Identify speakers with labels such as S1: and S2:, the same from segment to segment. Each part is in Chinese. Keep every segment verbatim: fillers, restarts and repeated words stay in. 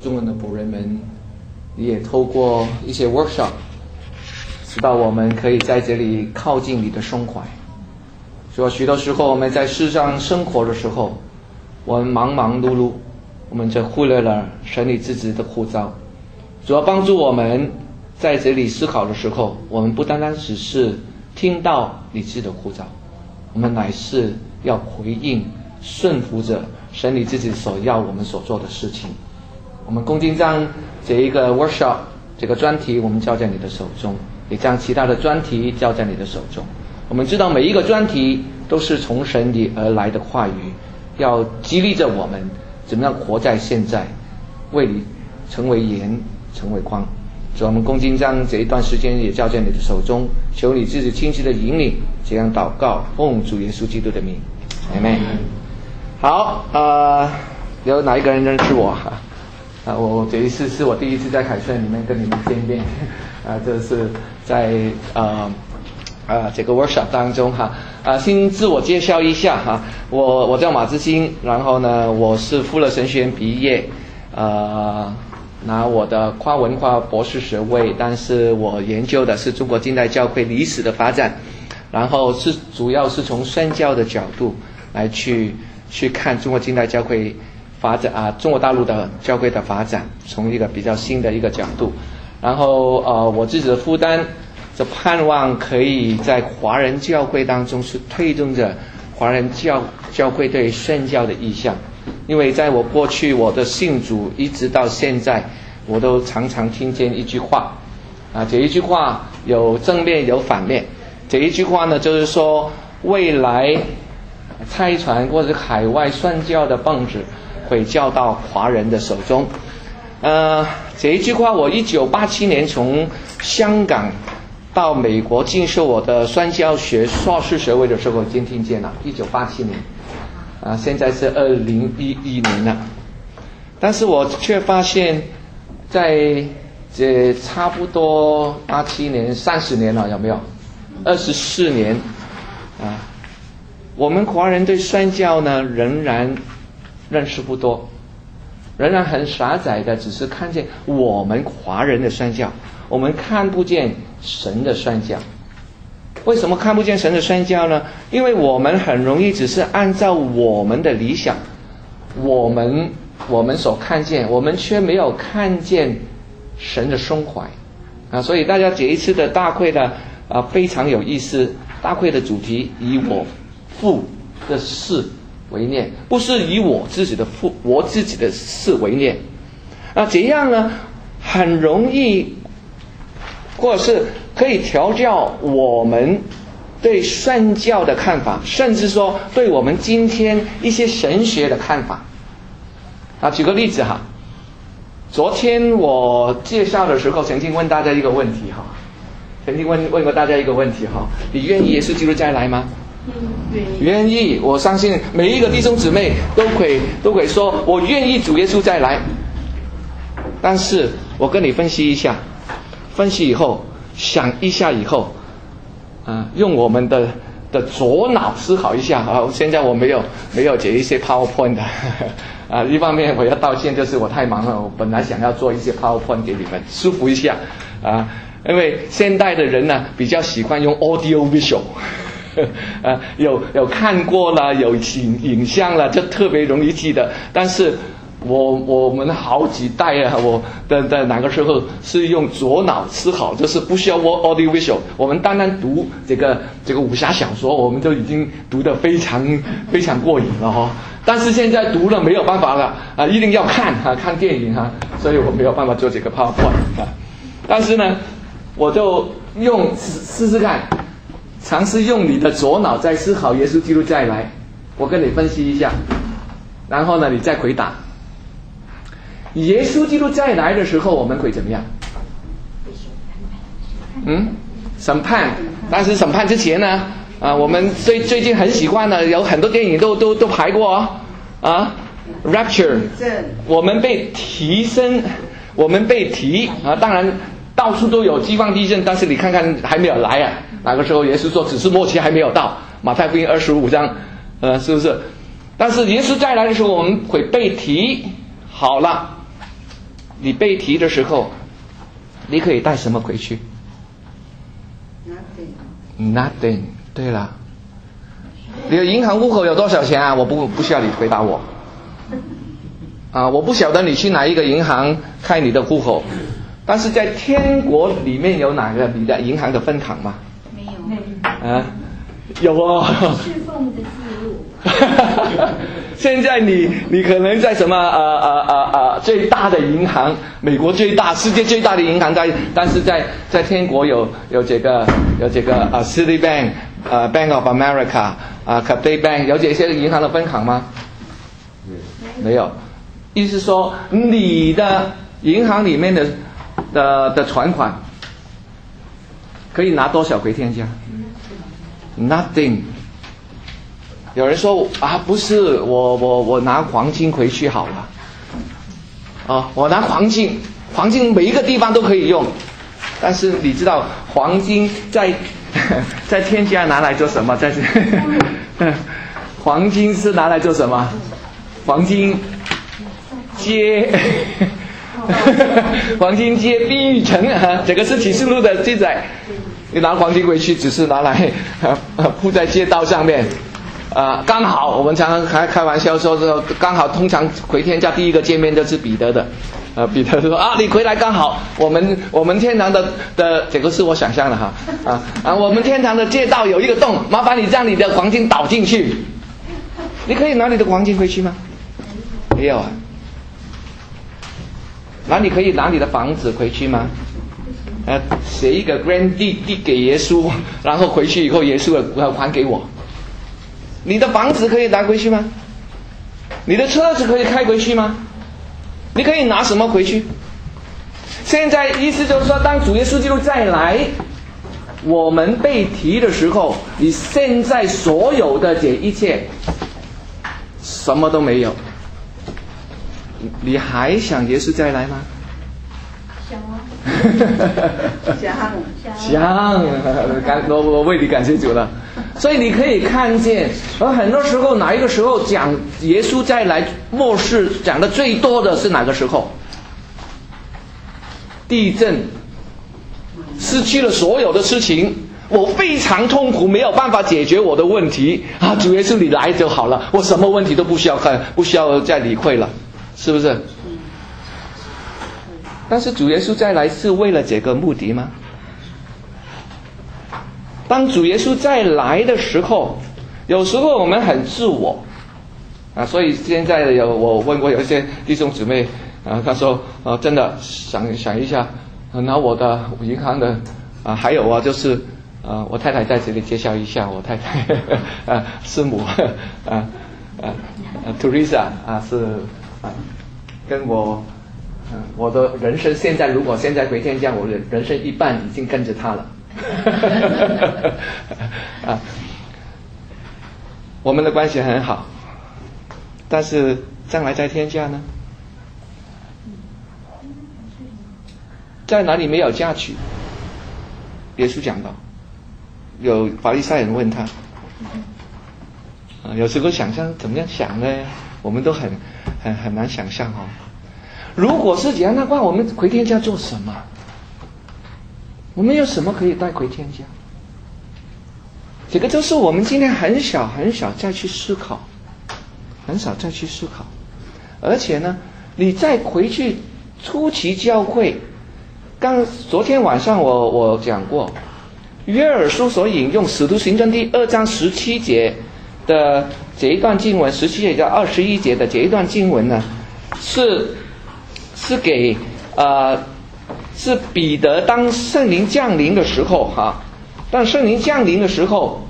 S1: 中文的仆人们，也透过一些 workshop， 使到我们可以在这里靠近你的胸怀。说许多时候我们在世上生活的时候，我们忙忙碌碌，我们就忽略了神你自己的呼召。主要帮助我们在这里思考的时候，我们不单单只是听到你自己的呼召，我们乃是要回应顺服着神你自己所要我们所做的事情。我们恭敬将这一个 workshop 这个专题我们交在你的手中，也将其他的专题交在你的手中。我们知道每一个专题都是从神里而来的话语，要激励着我们怎么样活在现在，为你成为盐，成为光。所以我们恭敬将这一段时间也交在你的手中，求你自己亲自的引领，这样祷告，奉主耶稣基督的名，阿们。好，呃，有哪一个人认识我哈？啊，我这一次是我第一次在凯旋里面跟你们见面，啊，这是在呃呃这个 workshop 当中哈。啊，先自我介绍一下哈，我我叫马志新，然后呢，我是富勒神学院毕业，呃，拿我的跨文化博士学位，但是我研究的是中国近代教会历史的发展，然后是主要是从宣教的角度来去去看中国近代教会发展啊，中国大陆的教会的发展，从一个比较新的一个角度。然后呃，我自己的负担，就盼望可以在华人教会当中是推动着华人教教会对宣教的意向。因为在我过去我的信主一直到现在，我都常常听见一句话啊，这一句话有正面有反面。这一句话呢，就是说未来差传或者海外宣教的棒子会交到华人的手中。呃，这一句话我一九八七年从香港到美国进修我的宣教学硕士学位的时候已经听见了，一九八七年啊，现在是二零一一年了。但是我却发现在这差不多八七年三十年了，有没有二十四年啊，我们华人对宣教呢仍然认识不多，仍然很狭窄的只是看见我们华人的宣教，我们看不见神的宣教。为什么看不见神的宣教呢？因为我们很容易只是按照我们的理想，我们我们所看见，我们却没有看见神的胸怀啊！所以大家这一次的大会呢啊非常有意思，大会的主题以我父的事为念，不是以我自己的父我自己的事为念啊，这样呢很容易，或者是可以调教我们对宣教的看法，甚至说对我们今天一些神学的看法啊。举个例子哈，昨天我介绍的时候曾经问大家一个问题哈，曾经问问过大家一个问题哈，你愿意耶稣基督再来吗？愿意。我相信每一个弟兄姊妹都会都会说我愿意主耶稣再来。但是我跟你分析一下，分析以后想一下以后啊，用我们的的左脑思考一下啊。现在我没有没有这一些 PowerPoint 的啊，一方面我要道歉，就是我太忙了，我本来想要做一些 PowerPoint 给你们舒服一下啊，因为现代的人呢比较喜欢用 audio visual 啊，有有看过了，有影影像了，就特别容易记得。但是我我们好几代啊，我的的哪个时候是用左脑思考，就是不需要 audio visual。我们单单读这个这个武侠小说，我们就已经读得非常非常过瘾了哈。但是现在读了没有办法了啊，一定要看啊，看电影啊，所以我没有办法做这个 PowerPoint 啊。但是呢，我就用试试看。尝试用你的左脑在思考耶稣基督再来，我跟你分析一下，然后呢你再回答。耶稣基督再来的时候我们会怎么样？嗯，审判。但是审判之前呢啊，我们最最近很喜欢的有很多电影都都都拍过哦啊 Rapture， 我们被提升，我们被提啊，当然到处都有饥荒地震，但是你看看还没有来啊。那个时候耶稣说只是末期还没有到，马太福音二十五章呃，是不是？但是耶稣再来的时候我们会被提好了， 你被提的时候，你可以带什么回去
S2: ？Nothing。
S1: Nothing。对了，你的银行户口有多少钱啊？我不不需要你回答我。啊，我不晓得你去哪一个银行开你的户口，但是在天国里面有哪个你的银行的分行吗？
S2: 没有。没有。
S1: 啊，有哦。
S2: 侍奉的记录。
S1: 现在你你可能在什么呃呃呃呃最大的银行，美国最大、世界最大的银行在，但是在在天国有有这个有这个呃 Citibank 呃 Bank of America 啊、呃、Cathay Bank 有这些银行的分行吗？没有。意思说你的银行里面的的的存款可以拿多少回天家 ？Nothing。有人说啊，不是我我我拿黄金回去好了，啊，我拿黄金，黄金每一个地方都可以用，但是你知道黄金在在天家拿来做什么？在黄金是拿来做什么？黄金接黄金接碧玉城啊，这个是启示录的记载。你拿黄金回去，只是拿来啊铺在街道上面。啊、呃，刚好我们常常开开玩笑说，说刚好通常回天家第一个见面就是彼得的，呃，彼得说啊，你回来刚好，我们我们天堂的的这个是我想象的哈，啊啊，我们天堂的街道有一个洞，麻烦你让你的黄金倒进去，你可以拿你的黄金回去吗？没有啊。那你可以拿你的房子回去吗？呃，写一个 grand deed 递给耶稣，然后回去以后耶稣要还给我。你的房子可以拿回去吗？你的车子可以开回去吗？你可以拿什么回去？现在意思就是说，当主耶稣基督再来，我们被提的时候，你现在所有的这一切什么都没有，你还想耶稣再来吗？
S2: 想啊。想
S1: 想，感我我为你感谢主了。所以你可以看见，而很多时候哪一个时候讲耶稣再来末世讲的最多的是哪个时候？地震，失去了所有的事情，我非常痛苦，没有办法解决我的问题啊！主耶稣你来就好了，我什么问题都不需要看，不需要再理会了，是不是？但是主耶稣再来是为了这个目的吗？当主耶稣再来的时候，有时候我们很自我啊，所以现在的有我问过有一些弟兄姊妹啊，他说啊，真的想想一下，啊、拿我的银行的啊，还有啊，就是啊，我太太在这里介绍一下，我太太啊，师母啊啊啊 Teresa 啊是啊，跟我。嗯，我的人生现在如果现在回天家，我的人生一半已经跟着他了。啊，我们的关系很好，但是将来在天家呢，在哪里没有嫁娶？耶稣讲到，有法利赛人问他，啊，有时候想象怎么样想呢？我们都很很很难想象哦。如果是这样的话，我们回天家做什么？我们有什么可以带回天家？这个就是我们今天很少很少再去思考，很少再去思考。而且呢，你再回去初期教会，刚昨天晚上我我讲过，约珥书所引用《使徒行传》第二章十七节的这一段经文，十七节到二十一节的这一段经文呢，是。是给呃，是彼得当圣灵降临的时候哈，当圣灵降临的时候，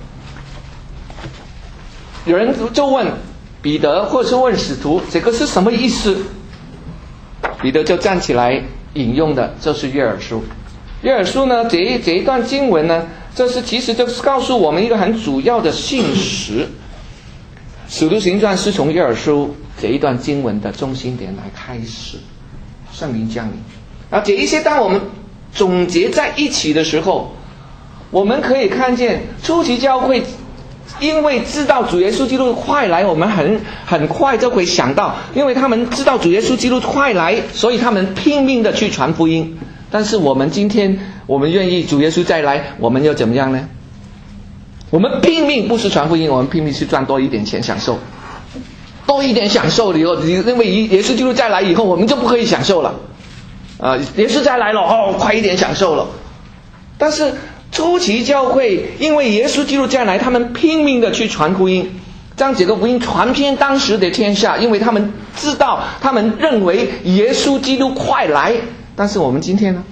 S1: 有人就问彼得，或者是问使徒，这个是什么意思？彼得就站起来引用的，就是约珥书。约珥书呢，这一这一段经文呢，这是其实就是告诉我们一个很主要的信实。使徒行传是从约珥书这一段经文的中心点来开始。圣灵降临，然后这一些当我们总结在一起的时候，我们可以看见初期教会因为知道主耶稣基督快来，我们很很快就会想到，因为他们知道主耶稣基督快来，所以他们拼命的去传福音。但是我们今天，我们愿意主耶稣再来，我们又怎么样呢？我们拼命不是传福音，我们拼命去赚多一点钱享受，多一点享受了以后，因为耶稣基督再来以后，我们就不可以享受了。啊、呃，耶稣再来了，哦，快一点享受了。但是初期教会因为耶稣基督再来，他们拼命的去传福音，将这个福音传遍当时的天下，因为他们知道，他们认为耶稣基督快来。但是我们今天呢？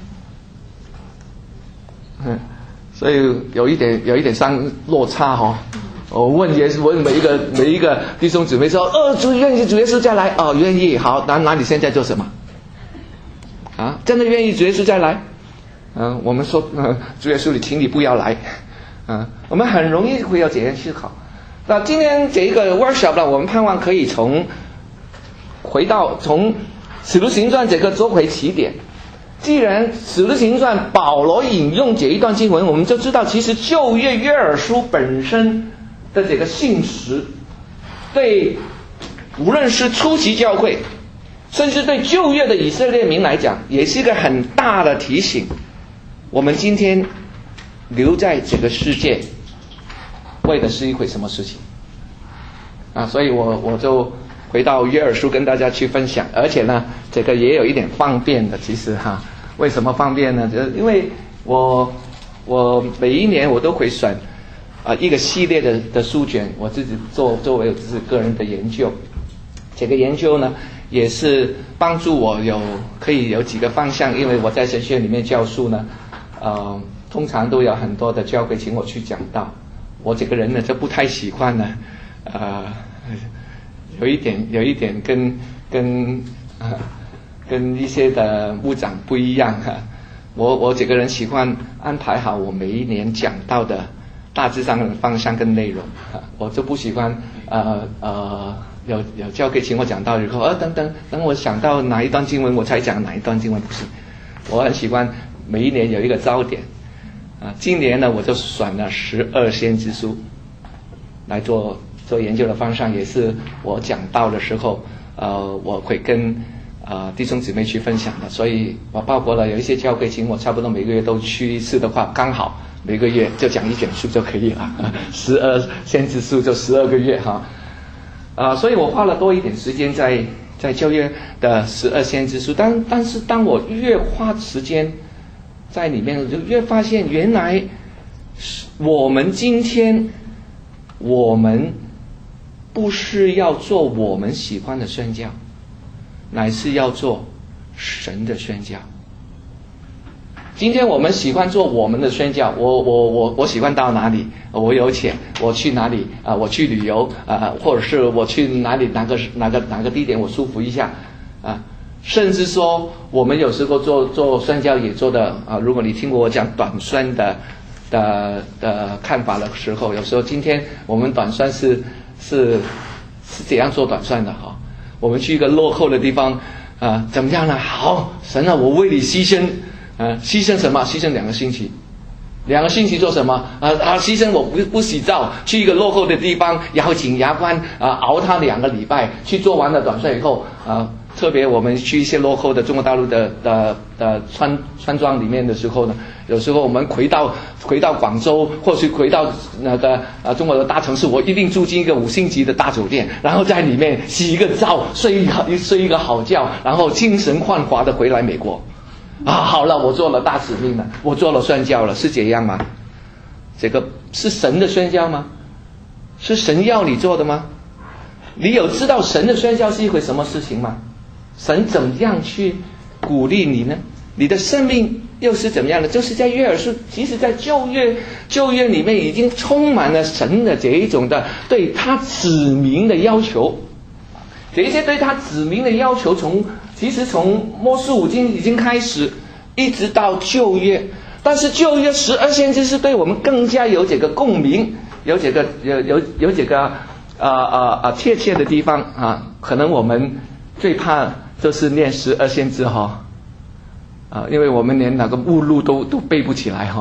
S1: 嗯，所以有一点有一点上落差哈、哦。我问耶稣，问每一个每一个弟兄姊妹说：“哦，主愿意主耶稣再来哦，愿意。好，那那你现在做什么？啊，真的愿意主耶稣再来？”嗯、呃，我们说，呃，主耶稣，你请你不要来。嗯、呃，我们很容易会有这样思考。那今天这一个 workshop 呢，我们盼望可以从回到从使徒行传这个做回起点。既然使徒行传保罗引用这一段经文，我们就知道其实旧约约珥书本身的这个信实，对无论是初期教会，甚至对旧约的以色列民来讲，也是一个很大的提醒。我们今天留在这个世界，为的是一回什么事情啊？所以我我就回到约珥书跟大家去分享，而且呢，这个也有一点方便的。其实哈，为什么方便呢？就是因为我我每一年我都会选啊、呃、一个系列的的书卷，我自己做作为我自己个人的研究。这个研究呢，也是帮助我有可以有几个方向，因为我在神学院里面教书呢，呃，通常都有很多的教会请我去讲道。我这个人呢，就不太喜欢呢，呃。有一点，有一点跟跟啊跟一些的牧长不一样哈、啊。我我这个人喜欢安排好我每一年讲到的大致上的方向跟内容啊，我就不喜欢呃呃有有教会请我讲到以后，呃等等等我想到哪一段经文我才讲哪一段经文，不是。我很喜欢每一年有一个焦点啊。今年呢，我就选了十二先知书来做。做研究的方向，也是我讲道的时候，呃，我会跟呃弟兄姊妹去分享的。所以我包括了有一些教会请我差不多每个月都去一次的话，刚好每个月就讲一卷书就可以了。十二先知书就十二个月哈，啊、呃，所以我花了多一点时间在在旧约的十二先知书。但但是当我越花时间在里面，我就越发现原来我们今天我们。不是要做我们喜欢的宣教，乃是要做神的宣教。今天我们喜欢做我们的宣教，我我我我喜欢到哪里，我有钱，我去哪里啊、呃？我去旅游啊、呃，或者是我去哪里哪个哪个哪个地点我舒服一下啊。甚至说，我们有时候做做宣教也做的啊。如果你听过我讲短宣的的的看法的时候，有时候今天我们短宣是。是是怎样做短宣的哈？我们去一个落后的地方啊、呃，怎么样呢？好，神啊，我为你牺牲啊、呃，牺牲什么？牺牲两个星期，两个星期做什么？啊啊，牺牲我不不洗澡，去一个落后的地方，然后请牙关啊、呃、熬他两个礼拜，去做完了短宣以后啊、呃，特别我们去一些落后的中国大陆的的的村村庄里面的时候呢。有时候我们回到回到广州，或是回到那个呃中国的大城市，我一定住进一个五星级的大酒店，然后在里面洗一个澡，睡一个睡一个好觉，然后精神焕发的回来美国。啊，好了，我做了大使命了，我做了宣教了，是这样吗？这个是神的宣教吗？是神要你做的吗？你有知道神的宣教是一回什么事情吗？神怎么样去鼓励你呢？你的生命又是怎么样的？就是在约珥书，其实在旧约旧约里面已经充满了神的这一种的对他子民的要求。这一些对他子民的要求从，从其实从摩西五经已经开始，一直到旧约。但是旧约十二先知是对我们更加有这个共鸣，有这个有有有这个啊啊啊贴切的地方啊。可能我们最怕就是念十二先知哈。啊，因为我们连那个目录都都背不起来哈、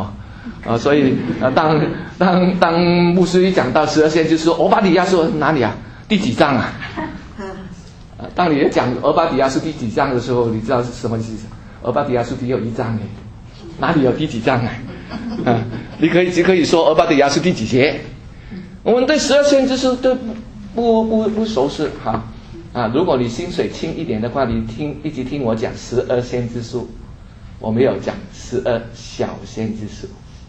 S1: 啊，所以啊，当当当牧师一讲到十二先知书，俄巴底亚说哪里啊？第几章啊？啊，当你讲俄巴底亚书第几章的时候，你知道是什么意思？俄巴底亚书只有一章哎，哪里有第几章啊？啊，你可以只可以说俄巴底亚书第几节。我们对十二先知书都不不不不熟悉哈啊！如果你薪水轻一点的话，你听一直听我讲十二先知书，我没有讲十二小先知书。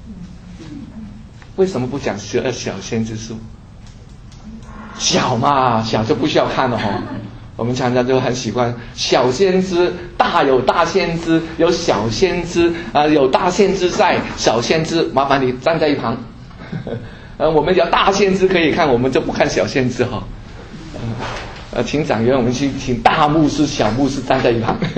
S1: 为什么不讲十二小先知书？小嘛，小就不需要看了哈。我们常常就很喜欢小先知，大有大先知，有小先知啊、呃，有大先知在，小先知麻烦你站在一旁。呃，我们有大先知可以看，我们就不看小先知哈。呃，请长员，我们去请大牧师、小牧师站在一旁。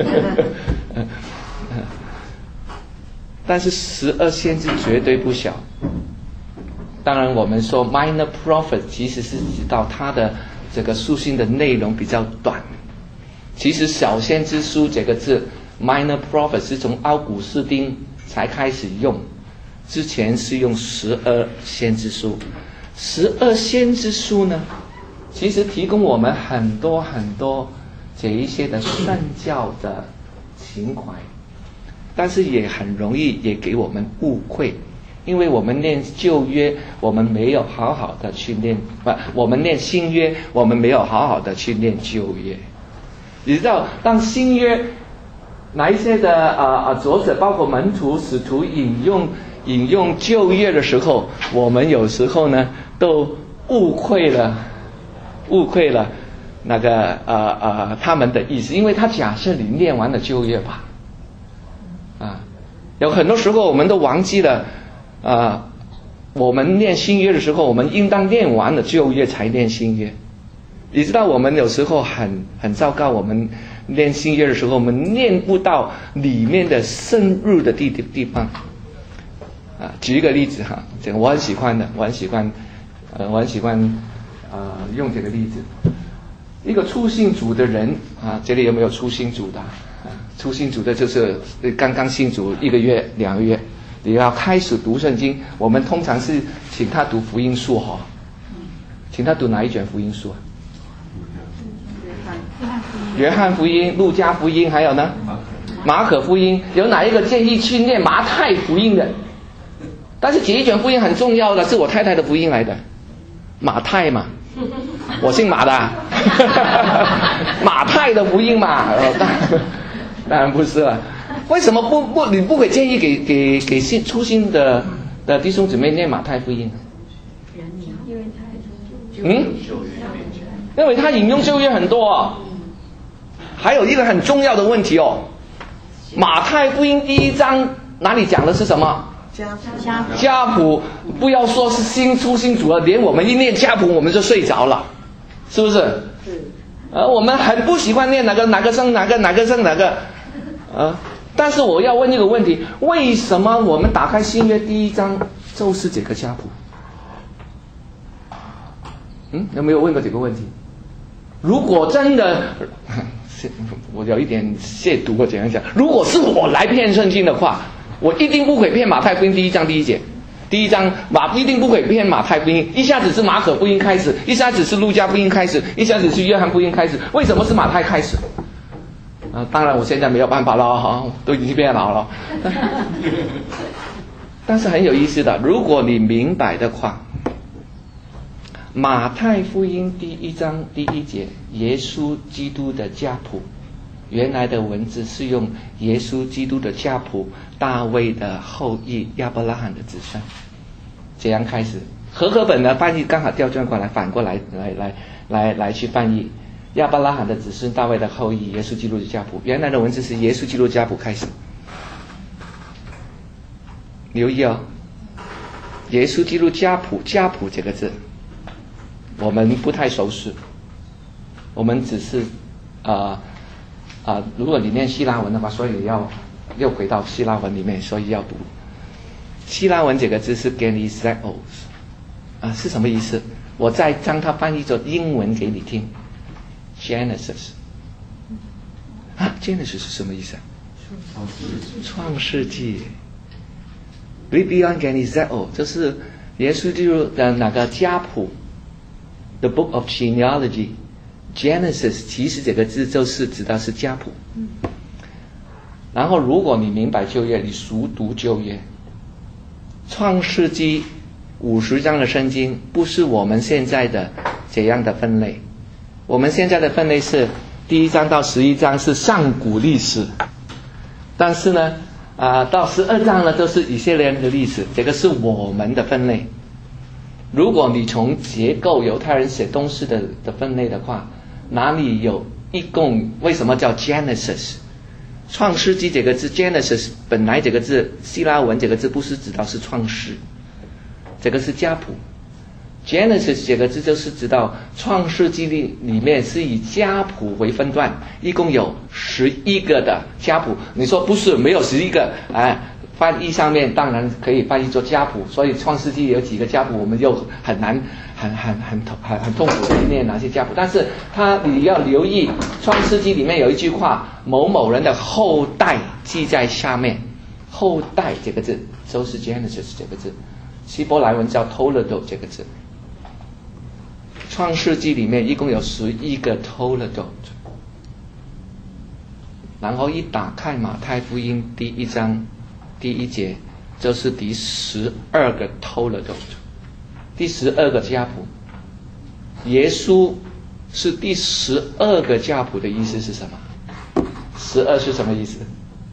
S1: 但是十二先知绝对不小。当然，我们说 minor prophet 其实是指到他的这个书信的内容比较短。其实小先知书这个字 minor prophet 是从奥古斯丁才开始用，之前是用十二先知书。十二先知书呢，其实提供我们很多很多这一些的宣教的情怀，但是也很容易也给我们误会。因为我们念旧约，我们没有好好的去念，不，我们念新约，我们没有好好的去念旧约。你知道，当新约哪一些的啊啊作者，包括门徒、使徒引用引用旧约的时候，我们有时候呢都误会了，误会了那个啊啊他们的意思，因为他假设你念完了旧约吧，啊，有很多时候我们都忘记了。啊、呃，我们念新约的时候，我们应当念完了旧约才念新约。你知道，我们有时候很很糟糕，我们念新约的时候，我们念不到里面的深入的地地方。啊，举一个例子哈，这个我很喜欢的，我很喜欢，呃，我很喜欢啊、呃、用这个例子。一个初信主的人啊，这里有没有初信主的？啊，初信主的就是刚刚信主一个月、两个月。你要开始读圣经，我们通常是请他读福音书哈，请他读哪一卷福音书啊？约翰福音、路加福音，还有呢，马可福音。有哪一个建议去念马太福音的？但是这一卷福音很重要的，是我太太的福音来的，马太嘛，我姓马的、啊，马太的福音嘛，当然不是了。为什么不不你不会建议给给给新初心的的弟兄姊妹念马太福音？嗯，因为他引用旧约很多哦。还有一个很重要的问题哦，马太福音第一章哪里讲的是什么？
S2: 家
S1: 谱。家谱，不要说是新初心主了，连我们一念家谱我们就睡着了，是不是？是。呃，我们很不喜欢念哪个哪个生哪个哪个生哪个，呃。但是我要问一个问题，为什么我们打开新约第一章就是这个家谱？嗯，有没有问过这个问题？如果真的，我有一点亵渎，我怎样讲？如果是我来骗圣经的话，我一定不会骗马太福音第一章第一节。第一章马一定不会骗马太福音，一下子是马可福音开始，一下子是路加福音开始，一下子是约翰福音开始，为什么是马太开始？啊，当然我现在没有办法了哈，都已经变老了。但是很有意思的，如果你明白的话，马太福音第一章第一节，耶稣基督的家谱，原来的文字是用耶稣基督的家谱，大卫的后裔，亚伯拉罕的子孙，这样开始。和合本的翻译刚好调转过来，反过来来来来来去翻译。亚伯拉罕的子孙，大卫的后裔，耶稣基督的家谱。原来的文字是耶稣基督家谱开始。留意哦，耶稣基督家谱，家谱这个字，我们不太熟悉。我们只是啊啊、呃呃，如果你念希腊文的话，所以要又回到希腊文里面，所以要读希腊文这个字是 Genesis 啊，是什么意思？我再将它翻译作英文给你听。Genesis 啊 ，Genesis 是什么意思啊？创世纪。 Biblion Geneseo 就是耶稣基督的那个家谱 ，The Book of Genealogy。Genesis 其实这个字就是指的是家谱。然后如果你明白旧约，你熟读旧约，创世纪五十章的圣经不是我们现在的这样的分类，我们现在的分类是第一章到十一章是上古历史，但是呢，啊、呃，到十二章呢都是以色列人的历史，这个是我们的分类。如果你从结构犹太人写东西的的分类的话，哪里有一共为什么叫 Genesis？ 创世纪这个字 Genesis 本来这个字希腊文这个字不是指到是创世，这个是家谱。Genesis 这个字就是指到创世纪里里面是以家谱为分段，一共有十一个的家谱。你说不是没有十一个，哎，翻译上面当然可以翻译作家谱，所以创世纪有几个家谱，我们就很难很很很很很痛苦的念哪些家谱。但是他你要留意，创世纪里面有一句话，某某人的后代记在下面，后代这个字就是 Genesis 这个字，希伯来文叫 Toledo 这个字。创世纪里面一共有十一个 Toledo， 然后一打开马太福音第一章第一节，就是第十二个 Toledo， 第十二个家谱。耶稣是第十二个家谱的意思是什么？十二是什么意思？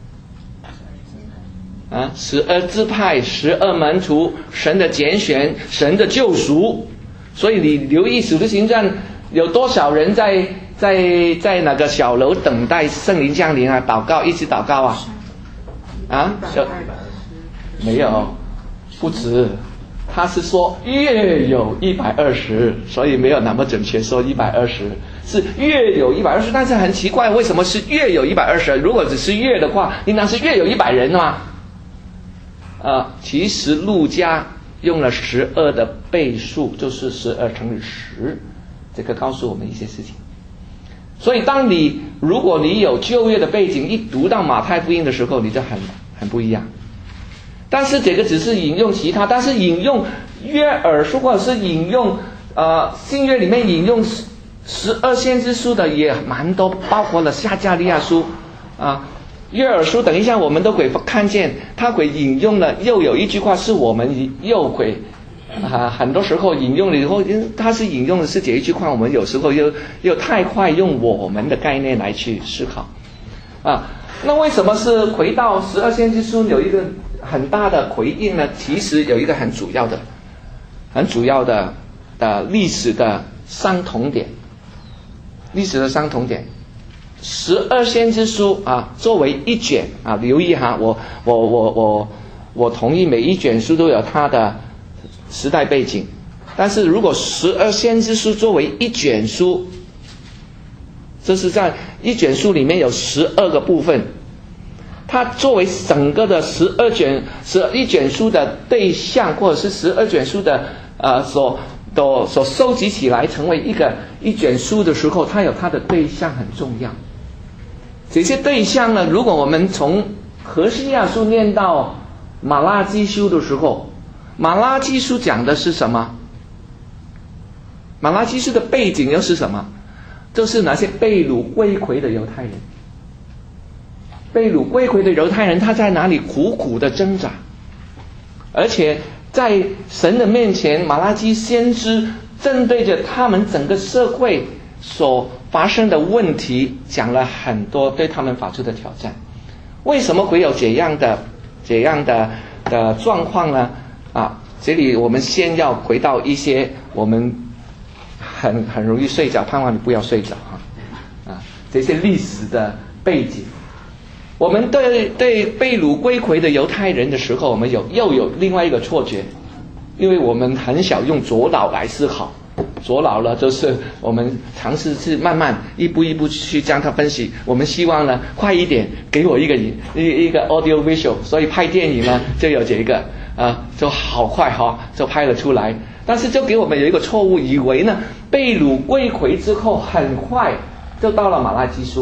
S1: 啊，十二支派，十二门徒，神的拣选，神的救赎。所以你留意使徒行传有多少人在在在那个小楼等待圣灵降临啊，祷告，一起祷告啊？啊？没有，不止。他是说约有一百二十，所以没有那么准确说一百二十，是约有一百二十。但是很奇怪，为什么是约有一百二十？如果只是约的话，应当是约有一百人嘛？啊，其实路加用了十二的倍数，就是十二乘以十，这个告诉我们一些事情。所以当你如果你有旧约的背景，一读到马太福音的时候，你就很很不一样。但是这个只是引用其他，但是引用约珥书或者是引用呃新约里面引用十二先知书的也蛮多，包括了撒迦利亚书啊。约珥书等一下我们都会看见，他会引用了，又有一句话是我们又会啊，很多时候引用了以后，他是引用的是这一句话，我们有时候又又太快用我们的概念来去思考啊。那为什么是回到十二先知书有一个很大的回应呢？其实有一个很主要的、很主要的的历史的相同点，历史的相同点。十二先知书啊，作为一卷啊，留意哈，我我我我我同意每一卷书都有它的时代背景，但是如果十二先知书作为一卷书，这是在一卷书里面有十二个部分，它作为整个的十二卷十一卷书的对象，或者是十二卷书的呃所都所收集起来成为一个一卷书的时候，它有它的对象很重要。这些对象呢，如果我们从何西亚书念到马拉基书的时候，马拉基书讲的是什么？马拉基书的背景又是什么？就是那些被掳归回的犹太人，被掳归回的犹太人他在哪里苦苦的挣扎，而且在神的面前，马拉基先知针对着他们整个社会所发生的问题讲了很多对他们发出的挑战。为什么会有这样的这样的的状况呢？啊，这里我们先要回到一些我们很很容易睡着，盼望你不要睡着哈啊，这些历史的背景。我们对对被掳归回的犹太人的时候，我们有又有另外一个错觉，因为我们很少用左脑来思考。左脑了，就是我们尝试去慢慢一步一步去将它分析。我们希望呢，快一点给我一个一一个 audio visual， 所以拍电影呢就有这个啊、呃，就好快哈、哦，就拍了出来。但是就给我们有一个错误，以为呢被掳归回之后很快就到了马拉基书。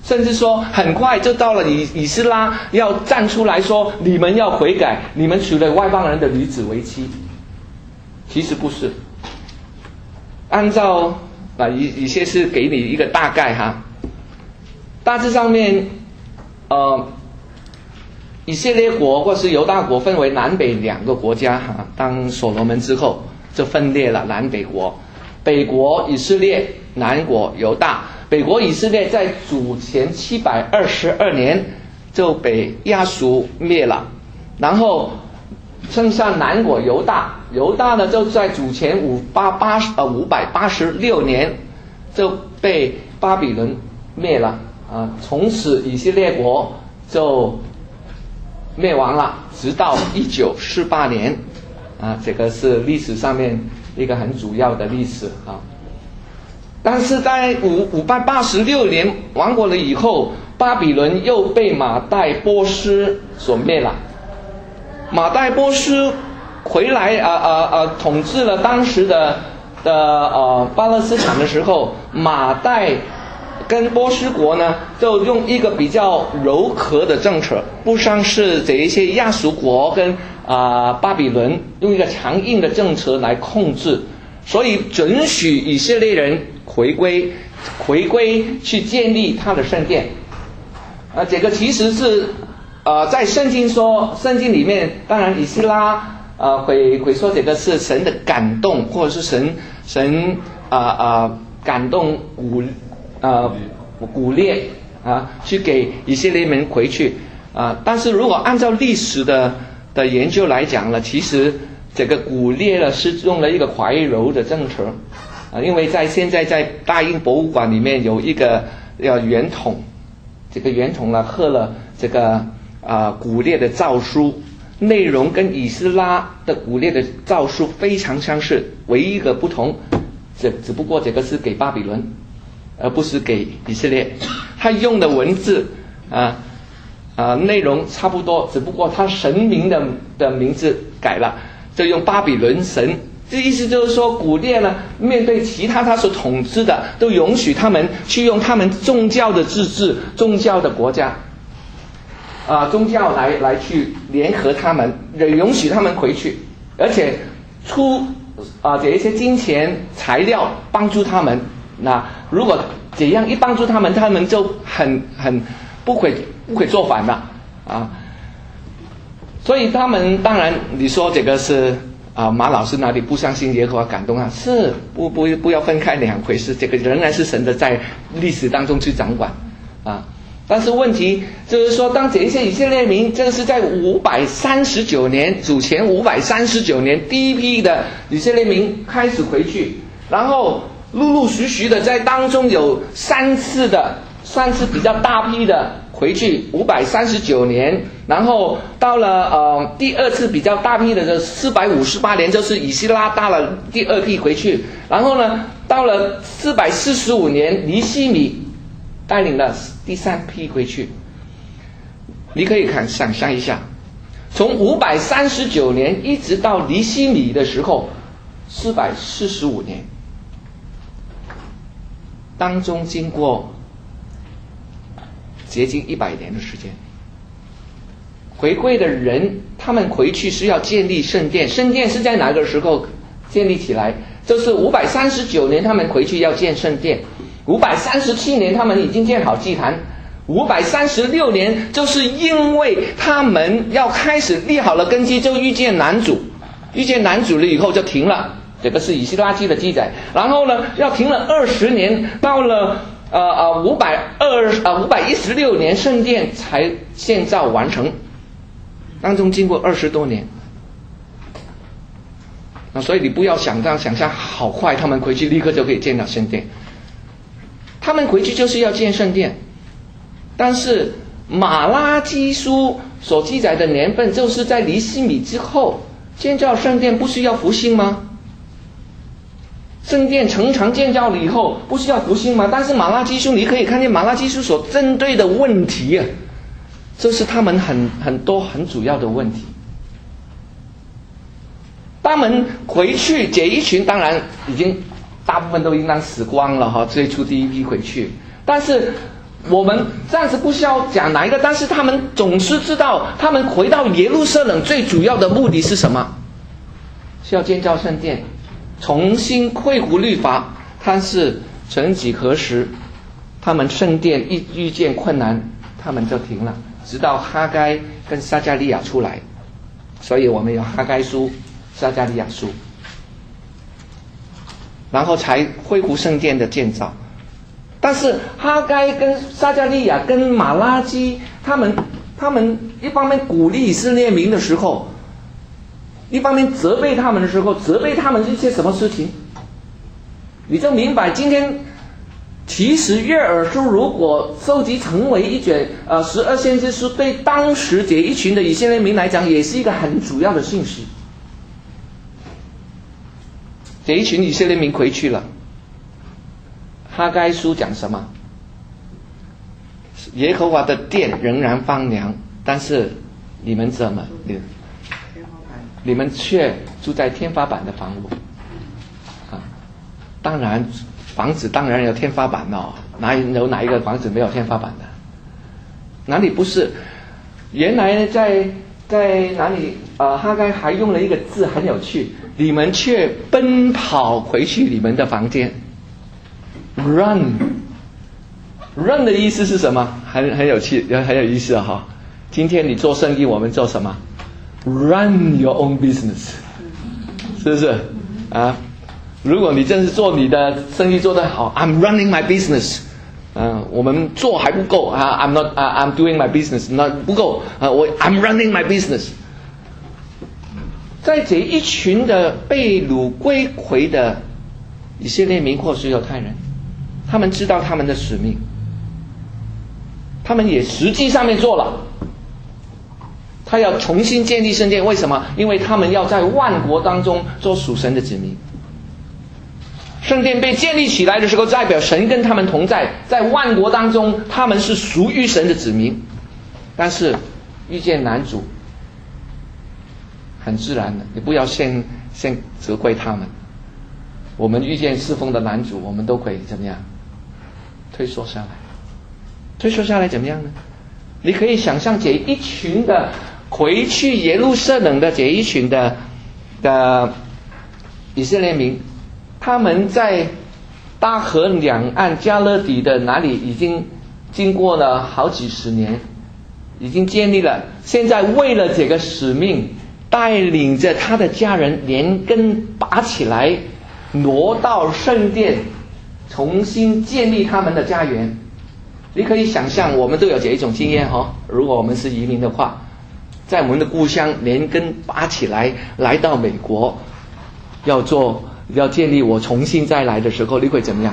S1: 甚至说很快就到了以以斯拉要站出来说你们要悔改，你们娶了外邦人的女子为妻。其实不是，按照啊以以些是给你一个大概哈，大致上面呃以色列国或是犹大国分为南北两个国家哈，当所罗门之后就分裂了南北国，北国以色列，南国犹大。北国以色列在主前七百二十二年就被亚述灭了，然后剩下南国犹大，犹大呢就在主前五八八呃五百八十六年就被巴比伦灭了啊，从此以色列国就灭亡了，直到一九四八年啊，这个是历史上面一个很主要的历史啊。但是在五五百八十六年亡国了以后，巴比伦又被马代波斯所灭了。马代波斯回来啊啊啊统治了当时的的呃巴勒斯坦的时候，马代跟波斯国呢就用一个比较柔和的政策，不像是这一些亚述国跟啊、呃、巴比伦用一个强硬的政策来控制，所以准许以色列人回归回归去建立他的圣殿。啊，这个其实是呃在圣经说，圣经里面当然以斯拉呃会会说这个是神的感动，或者是神神啊啊、呃呃、感动鼓呃鼓励啊去给以色列人回去啊、呃，但是如果按照历史的的研究来讲呢，其实这个鼓励呢是用了一个怀柔的政策啊，因为在现在在大英博物馆里面有一个要圆筒，这个圆筒呢刻了这个啊、呃、古列的诏书，内容跟以斯拉的古列的诏书非常相似，唯一一个不同，只只不过这个是给巴比伦，而不是给以色列。他用的文字啊啊内容差不多，只不过他神明的的名字改了，就用巴比伦神。这意思就是说，古列呢面对其他他所统治的，都允许他们去用他们宗教的自治、宗教的国家啊、呃、宗教来来去联合他们，也允许他们回去，而且出啊、呃、这一些金钱材料帮助他们。那如果这样一帮助他们，他们就很很不会不会做反了啊。所以他们当然你说这个是。啊，马老师那里不相信耶和华感动啊？是不不不要分开两回事，这个仍然是神的在历史当中去掌管啊。但是问题就是说，当这些以色列民，这个是在五百三十九年，主前五百三十九年，第一批的以色列民开始回去，然后陆陆续续的在当中有三次的，算是比较大批的回去，五百三十九年，然后到了呃第二次比较大批的是四百五十八年，就是以斯拉带了第二批回去，然后呢到了四百四十五年，尼希米带领了第三批回去。你可以看想象一下，从五百三十九年一直到尼希米的时候，四百四十五年，当中经过接近一百年的时间。回归的人，他们回去是要建立圣殿，圣殿是在哪个时候建立起来？就是五百三十九年他们回去要建圣殿，五百三十七年他们已经建好祭坛，五百三十六年就是因为他们要开始立好了根基，就遇见男主，遇见男主了以后就停了，这个是以斯拉记的记载。然后呢要停了二十年，到了呃呃五百二呃五百一十六年圣殿才建造完成，当中经过二十多年。那所以你不要想到想象好快他们回去立刻就可以建了圣殿，他们回去就是要建圣殿。但是马拉基书所记载的年份就是在尼希米之后建造圣殿，不是要复兴吗？圣殿城墙建造了以后不是要复兴吗？但是马拉基书你可以看见马拉基书所针对的问题啊，这是他们很很多很主要的问题。他们回去这一群当然已经大部分都应当死光了哈，最初第一批回去，但是我们暂时不需要讲哪一个，但是他们总是知道，他们回到耶路撒冷最主要的目的是什么？是要建造圣殿，重新恢复律法。但是曾几何时，他们圣殿一遇见困难，他们就停了，直到哈该跟撒迦利亚出来。所以我们有哈该书、撒迦利亚书，然后才恢复圣殿的建造。但是哈该跟撒迦利亚跟马拉基，他们他们一方面鼓励以色列民的时候，一方面责备他们的时候，责备他们一些什么事情？你就明白，今天其实约珥书如果收集成为一卷呃十二先知书，对当时这一群的以色列民来讲，也是一个很主要的信息。这一群以色列民回去了。哈该书讲什么？耶和华的殿仍然荒凉，但是你们怎么你你们却住在天花板的房屋啊？当然，房子当然有天花板哦，哪有哪一个房子没有天花板的？哪里不是？原来在在哪里？呃，哈该还用了一个字很有趣，你们却奔跑回去你们的房间。Run， run 的意思是什么？很很有趣，很有意思啊！哈，今天你做生意，我们做什么 ？Run your own business， 是不是？啊，如果你真是做你的生意做得好 ，I'm running my business， 嗯、啊，我们做还不够啊 ，I'm not， 啊 ，I'm doing my business， 那不够啊，我 I'm running my business。在这一群的被掳归回的以色列民或是犹太人。他们知道他们的使命，他们也实际上面做了。他要重新建立圣殿，为什么？因为他们要在万国当中做属神的子民。圣殿被建立起来的时候，代表神跟他们同在，在万国当中，他们是属于神的子民。但是遇见难主，很自然的，你不要先先责怪他们。我们遇见侍奉的难主，我们都可以怎么样？退缩下来，退缩下来怎么样呢？你可以想象这一群的回去耶路撒冷的这一群的的以色列民，他们在大河两岸加勒底的哪里已经经过了好几十年，已经建立了。现在为了这个使命，带领着他的家人连根拔起来，挪到圣殿。重新建立他们的家园。你可以想象，我们都有这一种经验哈。如果我们是移民的话，在我们的故乡连根拔起来，来到美国，要做要建立我重新再来的时候，你会怎么样？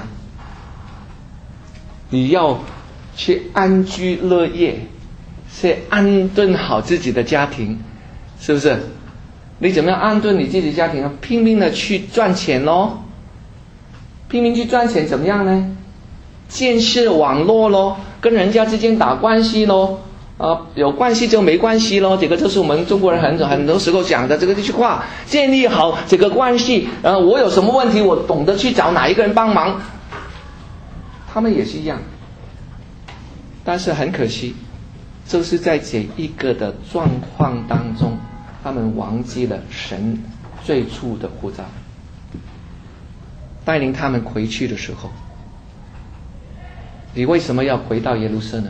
S1: 你要去安居乐业，去安顿好自己的家庭，是不是？你怎么样安顿你自己的家庭？拼命的去赚钱咯。拼命去赚钱怎么样呢？建设网络咯，跟人家之间打关系咯，啊，有关系就没关系咯，这个就是我们中国人很很多时候讲的这个这句话，建立好这个关系，然后我有什么问题，我懂得去找哪一个人帮忙。他们也是一样，但是很可惜，就是在这一个的状况当中，他们忘记了神最初的呼召。带领他们回去的时候，你为什么要回到耶路撒冷？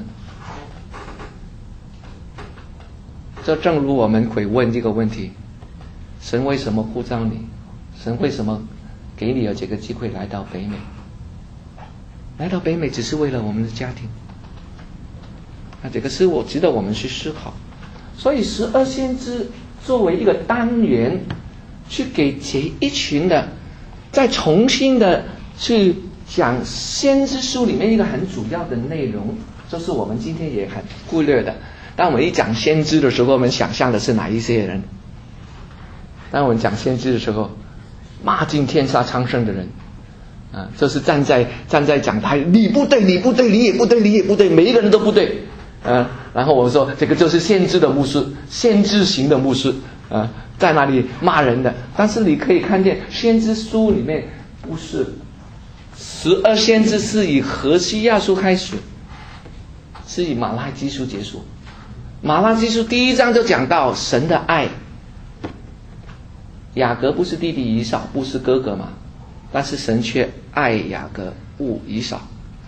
S1: 这正如我们会问这个问题：神为什么呼召你？神为什么给你有这个机会来到北美？来到北美只是为了我们的家庭？那这个是我值得我们去思考。所以十二先知作为一个单元，去给这一群的。再重新的去讲先知书里面一个很主要的内容，就是我们今天也很忽略的。当我们一讲先知的时候，我们想象的是哪一些人？当我们讲先知的时候，骂尽天下苍生的人啊，就是站在站在讲台，你不对，你不对，你也不对，你也不对，每一个人都不对。啊，然后我们说这个就是先知的牧师，先知型的牧师啊。在那里骂人的，但是你可以看见先知书里面不是十二先知是以何西亚书开始， 是以马拉基书结束。马拉基书第一章就讲到神的爱。雅各不是弟弟以扫，不是哥哥嘛，但是神却爱雅各，恶以扫。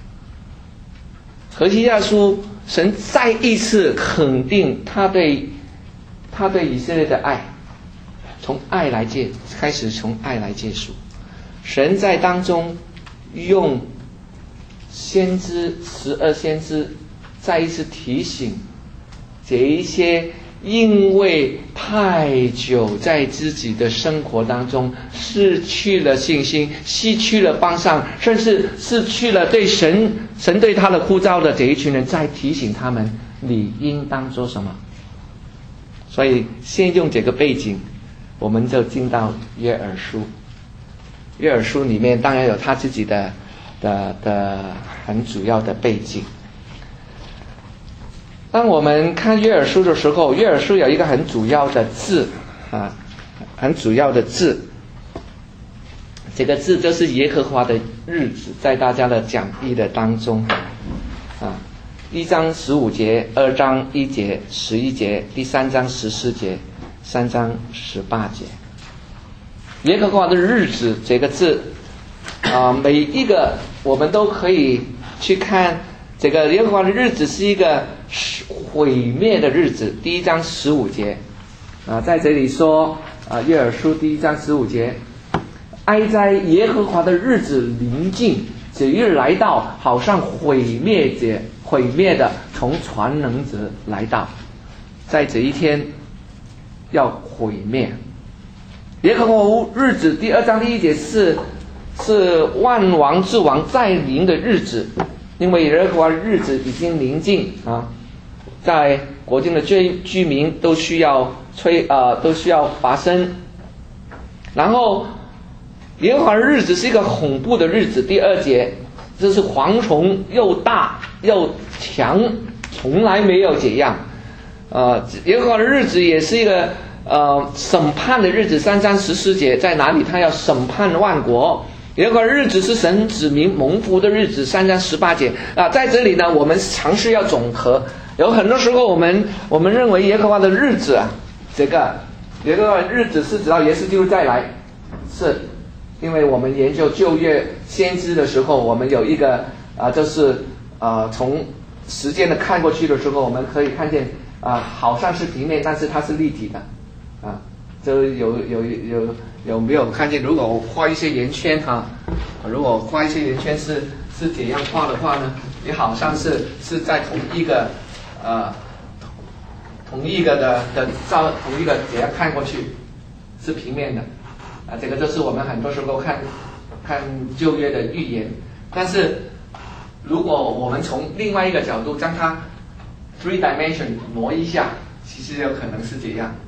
S1: 何西阿书，神再一次肯定他对他对以色列的爱，从爱来结开始，从爱来结束。神在当中用先知十二先知再一次提醒这一些因为太久在自己的生活当中失去了信心，失去了帮上，甚至失去了对神神对他的呼召的这一群人，再提醒他们你应当做什么。所以先用这个背景，我们就进到约珥书。约珥书里面当然有他自己的的的很主要的背景。当我们看约珥书的时候，约珥书有一个很主要的字啊，很主要的字，这个字就是耶和华的日子，在大家的讲义的当中啊，一章十五节，二章一节，十一节，第三章十四节，三章十八节。耶和华的日子这个字啊，每一个我们都可以去看。这个耶和华的日子是一个毁灭的日子，第一章十五节啊，在这里说啊，约珥书第一章十五节，哀哉耶和华的日子临近，这日来到，好像毁灭者毁灭的从全能者来到，在这一天要毁灭。耶和华日子第二章第一节是是万王之王再临的日子。因为耶和华的日子已经临近啊，在国境的居居民都需要催呃都需要发生。然后耶和华的日子是一个恐怖的日子，第二节，这是蝗虫又大又强，从来没有这样。呃，耶和华的日子也是一个呃审判的日子，三章十四节在哪里？他要审判万国。耶和华日子是神子民蒙福的日子，三章十八节啊，在这里呢，我们尝试要总和。有很多时候，我们我们认为耶和华的日子啊，这个耶和华的日子是直到耶稣基督再来，是因为我们研究旧约先知的时候，我们有一个啊，就是啊，从时间的看过去的时候，我们可以看见啊，好像是平面，但是它是立体的啊。就有有有有没有看见？如果我画一些圆圈哈，如果画一些圆圈是是怎样画的话呢？你好像是是在同一个呃同一个的的照同一个怎样看过去是平面的啊，这个就是我们很多时候看看旧约的预言。但是如果我们从另外一个角度将它 three dimension 挪一下，其实有可能是这样。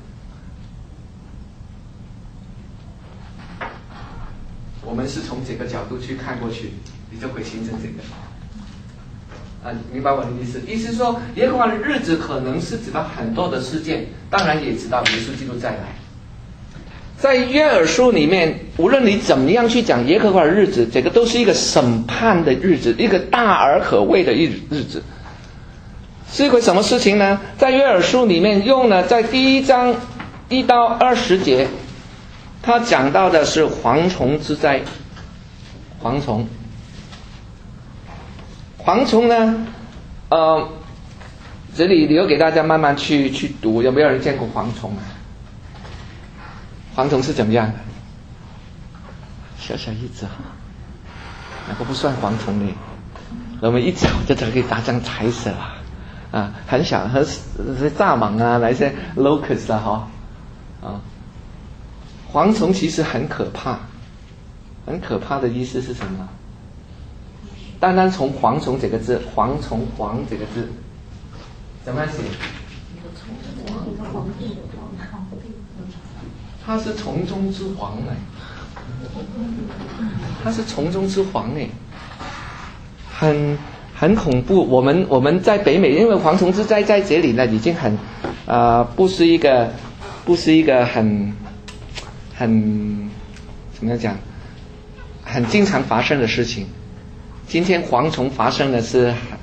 S1: 我们是从这个角度去看过去，你就会形成这个啊，明白我的意思？意思说，耶和华的日子可能是指到很多的事件，当然也指到耶稣基督再来。在约珥书里面，无论你怎么样去讲耶和华的日子，这个都是一个审判的日子，一个大而可畏的日日子。是一个什么事情呢？在约珥书里面用了，在第一章一到二十节。他讲到的是蝗虫之灾，蝗虫，蝗虫呢，呃，这里留给大家慢慢去去读。有没有人见过蝗虫啊？蝗虫是怎么样的？小小一只哈，那个不算蝗虫嘞，我们一脚就可以打张踩死了啊，很小，很是蚱蜢啊，那些 locust 啊，哈啊。蝗虫其实很可怕，很可怕的意思是什么？单单从蝗虫这个字，蝗虫蝗这个字，怎么写？它是虫中之王哎，它是虫中之王哎，很很恐怖。我们我们在北美，因为蝗虫之灾在这里呢，已经很啊、呃，不是一个不是一个很。很怎么样讲？很经常发生的事情。今天蝗虫发生的是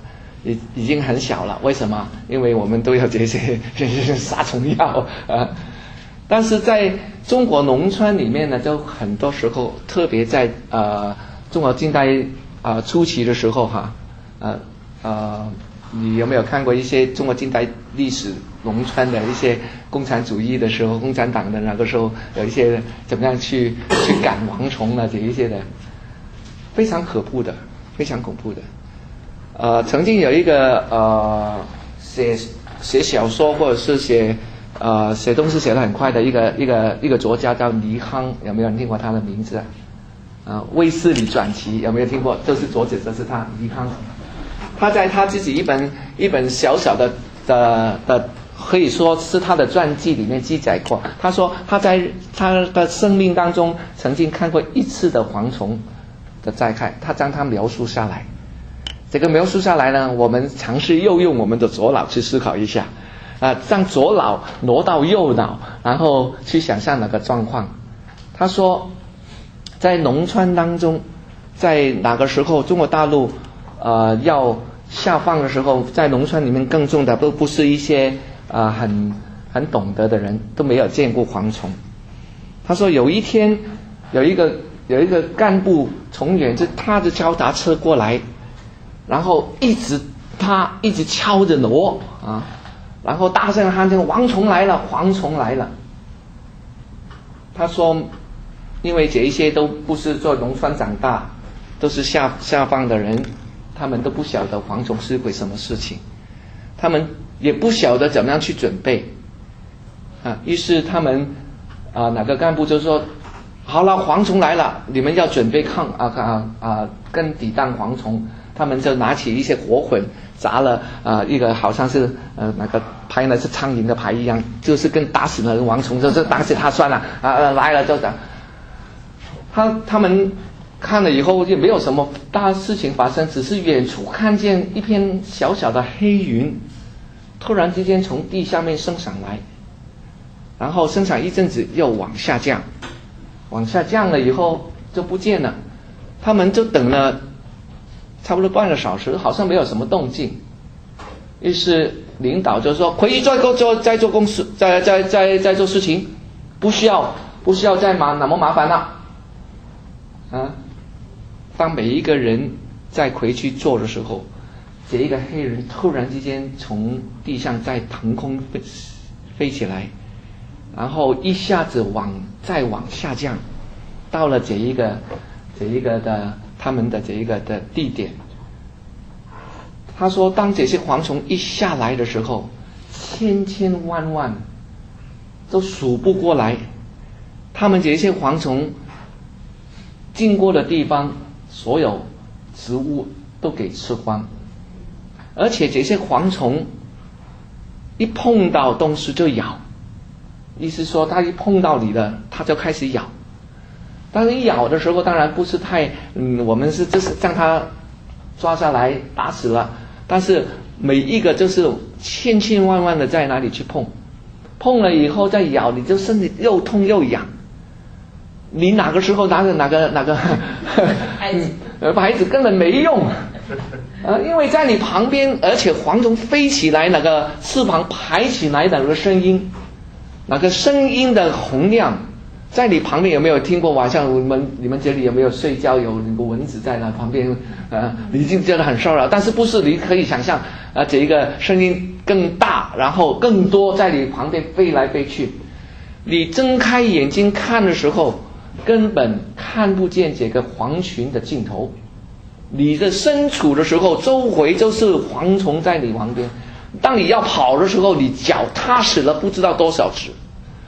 S1: 已已经很小了。为什么？因为我们都有这些杀虫药啊。但是在中国农村里面呢，就很多时候，特别在呃中国近代啊、呃、初期的时候哈，呃呃，你有没有看过一些中国近代历史农村的一些共产主义的时候，共产党的那个时候有一些怎么样去去赶蝗虫啊这一些的，非常可怖的，非常恐怖的。呃，曾经有一个呃写写小说或者是写呃写东西写得很快的一个一个一个作家叫倪匡，有没有人听过他的名字啊？啊，卫斯理传奇有没有听过？这是作者，这是他倪匡。他在他自己一本一本小小的的的，可以说是他的传记里面记载过。他说他在他的生命当中曾经看过一次的蝗虫的灾害，他将它描述下来。这个描述下来呢，我们尝试又用我们的左脑去思考一下，啊、呃，让左脑挪到右脑，然后去想象那个状况。他说，在农村当中，在哪个时候中国大陆呃要下放的时候，在农村里面耕种的都不是一些啊、呃、很很懂得的人，都没有见过蝗虫。他说有一天有一个有一个干部从远处踏着脚踏车过来，然后一直他一直敲着锣啊，然后大声喊着蝗虫来了，蝗虫来了。他说因为这一些都不是做农村长大，都是下下放的人，他们都不晓得蝗虫是会什么事情，他们也不晓得怎么样去准备啊。于是他们啊哪个干部就说，好了，蝗虫来了，你们要准备抗啊啊啊跟抵挡蝗虫。他们就拿起一些火混，砸了啊、呃、一个好像是呃那个牌呢是苍蝇的牌一样，就是跟打死了蝗虫，就是打死它算了啊、呃、来了就打。他他们看了以后也没有什么大事情发生，只是远处看见一片小小的黑云，突然之间从地下面升上来，然后升上一阵子又往下降，往下降了以后就不见了。他们就等了差不多半个小时，好像没有什么动静。于是领导就说：“可以再做再做公事，再再再再做事情，不需要不需要再麻那么麻烦了。”啊，当每一个人在回去做的时候，这一个黑人突然之间从地上在腾空飞飞起来，然后一下子往再往下降，到了这一个这一个的。他们的这一个的地点，他说当这些蝗虫一下来的时候，千千万万都数不过来，他们这些蝗虫经过的地方，所有植物都给吃光，而且这些蝗虫一碰到东西就咬，意思说它一碰到你了，它就开始咬。但是一咬的时候，当然不是太，嗯，我们是就是将它抓下来打死了。但是每一个就是千千万万的在哪里去碰，碰了以后再咬，你就身体又痛又痒。你哪个时候拿着哪个哪个孩子，孩子根本没用，呃，因为在你旁边，而且蝗虫飞起来，那个翅膀排起来的那个声音，那个声音的洪亮。在你旁边有没有听过晚上你们你们这里有没有睡觉有那个蚊子在那旁边呃你已经觉得很骚扰，但是不是你可以想象啊、呃、这一个声音更大，然后更多在你旁边飞来飞去，你睁开眼睛看的时候根本看不见这个蝗群的尽头，你的身处的时候周围就是蝗虫在你旁边，当你要跑的时候你脚踏实了不知道多少次，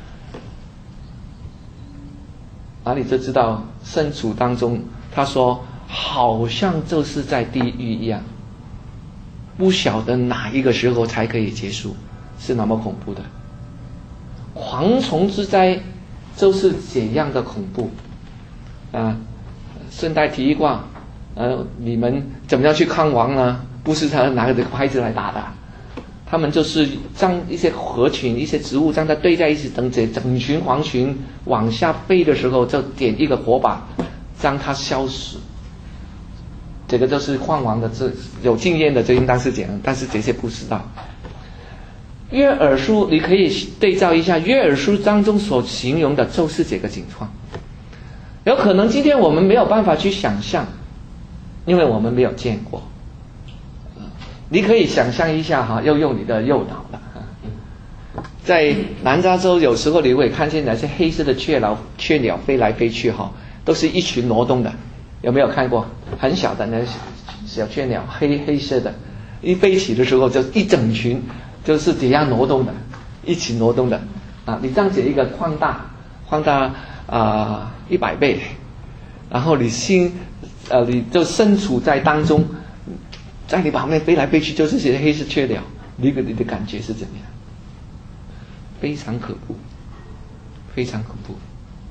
S1: 啊，你就知道身处当中，他说好像就是在地狱一样，不晓得哪一个时候才可以结束，是那么恐怖的。蝗虫之灾就是这样的恐怖啊！顺带提一卦，呃，你们怎么样去抗蝗呢？不是他拿着拍子来打的，他们就是将一些禾群、一些植物将它堆在一起，等这整群蝗群往下飞的时候，就点一个火把，将它烧死。 这个就是换王的，这有经验的就应当是这样，但是这些不知道。约珥书你可以对照一下，约珥书当中所形容的就是这个情况。有可能今天我们没有办法去想象，因为我们没有见过。你可以想象一下哈，要用你的右脑了。在南加州有时候你会看见那些黑色的雀鸟，雀鸟飞来飞去哈，都是一群挪动的，有没有看过？很小的那小雀鸟，黑黑色的，一飞起的时候就一整群，就是这样挪动的，一起挪动的啊！你这样子一个放大，放大啊一百倍，然后你心呃你就身处在当中，在你旁边飞来飞去就是这些黑色雀鸟，你的你的感觉是怎么样？非常可怖，非常恐怖。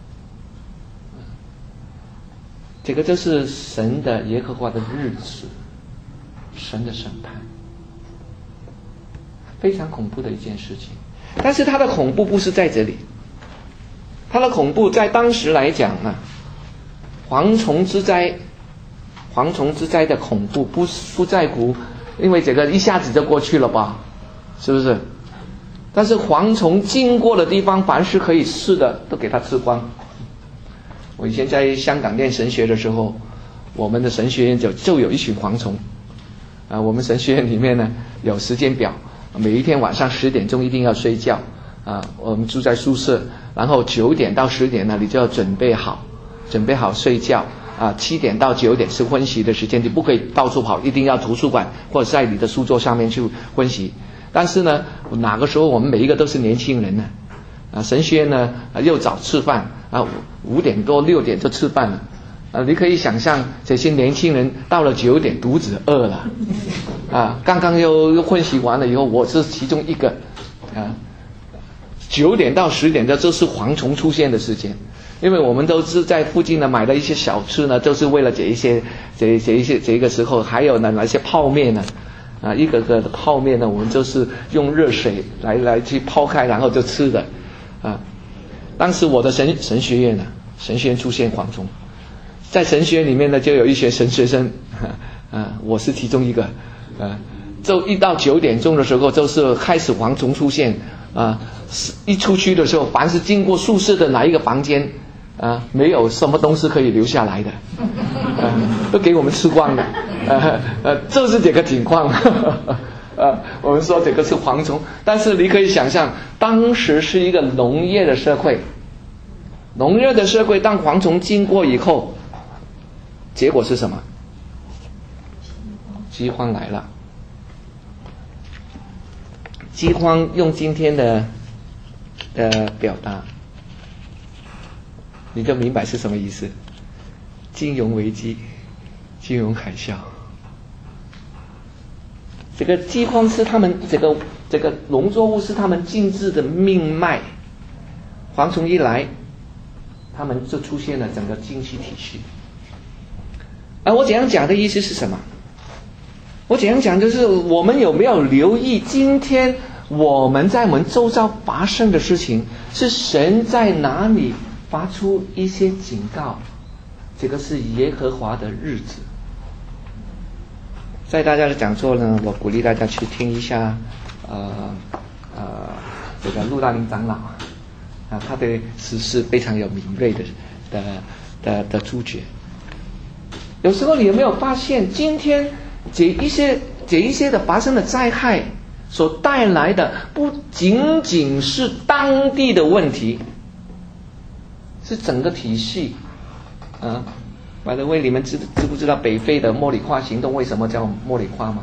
S1: 这个就是神的耶和华的日子，神的审判，非常恐怖的一件事情。但是它的恐怖不是在这里，它的恐怖在当时来讲啊，蝗虫之灾，蝗虫之灾的恐怖不不在乎，因为这个一下子就过去了吧，是不是？但是蝗虫经过的地方，凡是可以吃的都给它吃光。我以前在香港念神学的时候，我们的神学院就就有一群蝗虫啊。我们神学院里面呢有时间表，每一天晚上十点钟一定要睡觉啊。我们住在宿舍，然后九点到十点呢，你就要准备好，准备好睡觉啊。七点到九点是温习的时间，你不可以到处跑，一定要图书馆或者在你的书桌上面去温习。但是呢，哪个时候我们每一个都是年轻人呢？啊，神学院呢又早吃饭啊，五点多六点就吃饭了。啊，你可以想象这些年轻人到了九点肚子饿了，啊，刚刚又又混习完了以后，我是其中一个，啊，九点到十点的就是蝗虫出现的时间，因为我们都是在附近呢买了一些小吃呢，就是为了这一些这这一些这个时候，还有呢那些泡面呢。啊，一个个的泡面呢，我们就是用热水来来去泡开，然后就吃的。啊，当时我的神神学院呢，神学院出现蝗虫，在神学院里面呢，就有一些神学生，啊，我是其中一个，啊，就一到九点钟的时候，就是开始蝗虫出现，啊，一出去的时候，凡是经过宿舍的哪一个房间，啊，没有什么东西可以留下来的，啊，都给我们吃光了。呃呃，就是这个情况，呃，我们说这个是蝗虫，但是你可以想象，当时是一个农业的社会，农业的社会，当蝗虫经过以后，结果是什么？饥荒来了。饥荒用今天的的表达，你就明白是什么意思？金融危机，金融海啸。这个饥荒是他们这个这个农作物是他们经济的命脉，蝗虫一来，他们就出现了整个经济体系。而我这样讲的意思是什么？我这样讲就是我们有没有留意今天我们在我们周遭发生的事情，是神在哪里发出一些警告？这个是耶和华的日子。在大家的讲座呢，我鼓励大家去听一下，呃呃，这个陆大林长老啊，他对时事非常有敏锐的的的的触觉。有时候你有没有发现，今天这一些这一些的发生的灾害所带来的，不仅仅是当地的问题，是整个体系，啊。by the way， 你们知知不知道北非的茉莉花行动为什么叫茉莉花吗？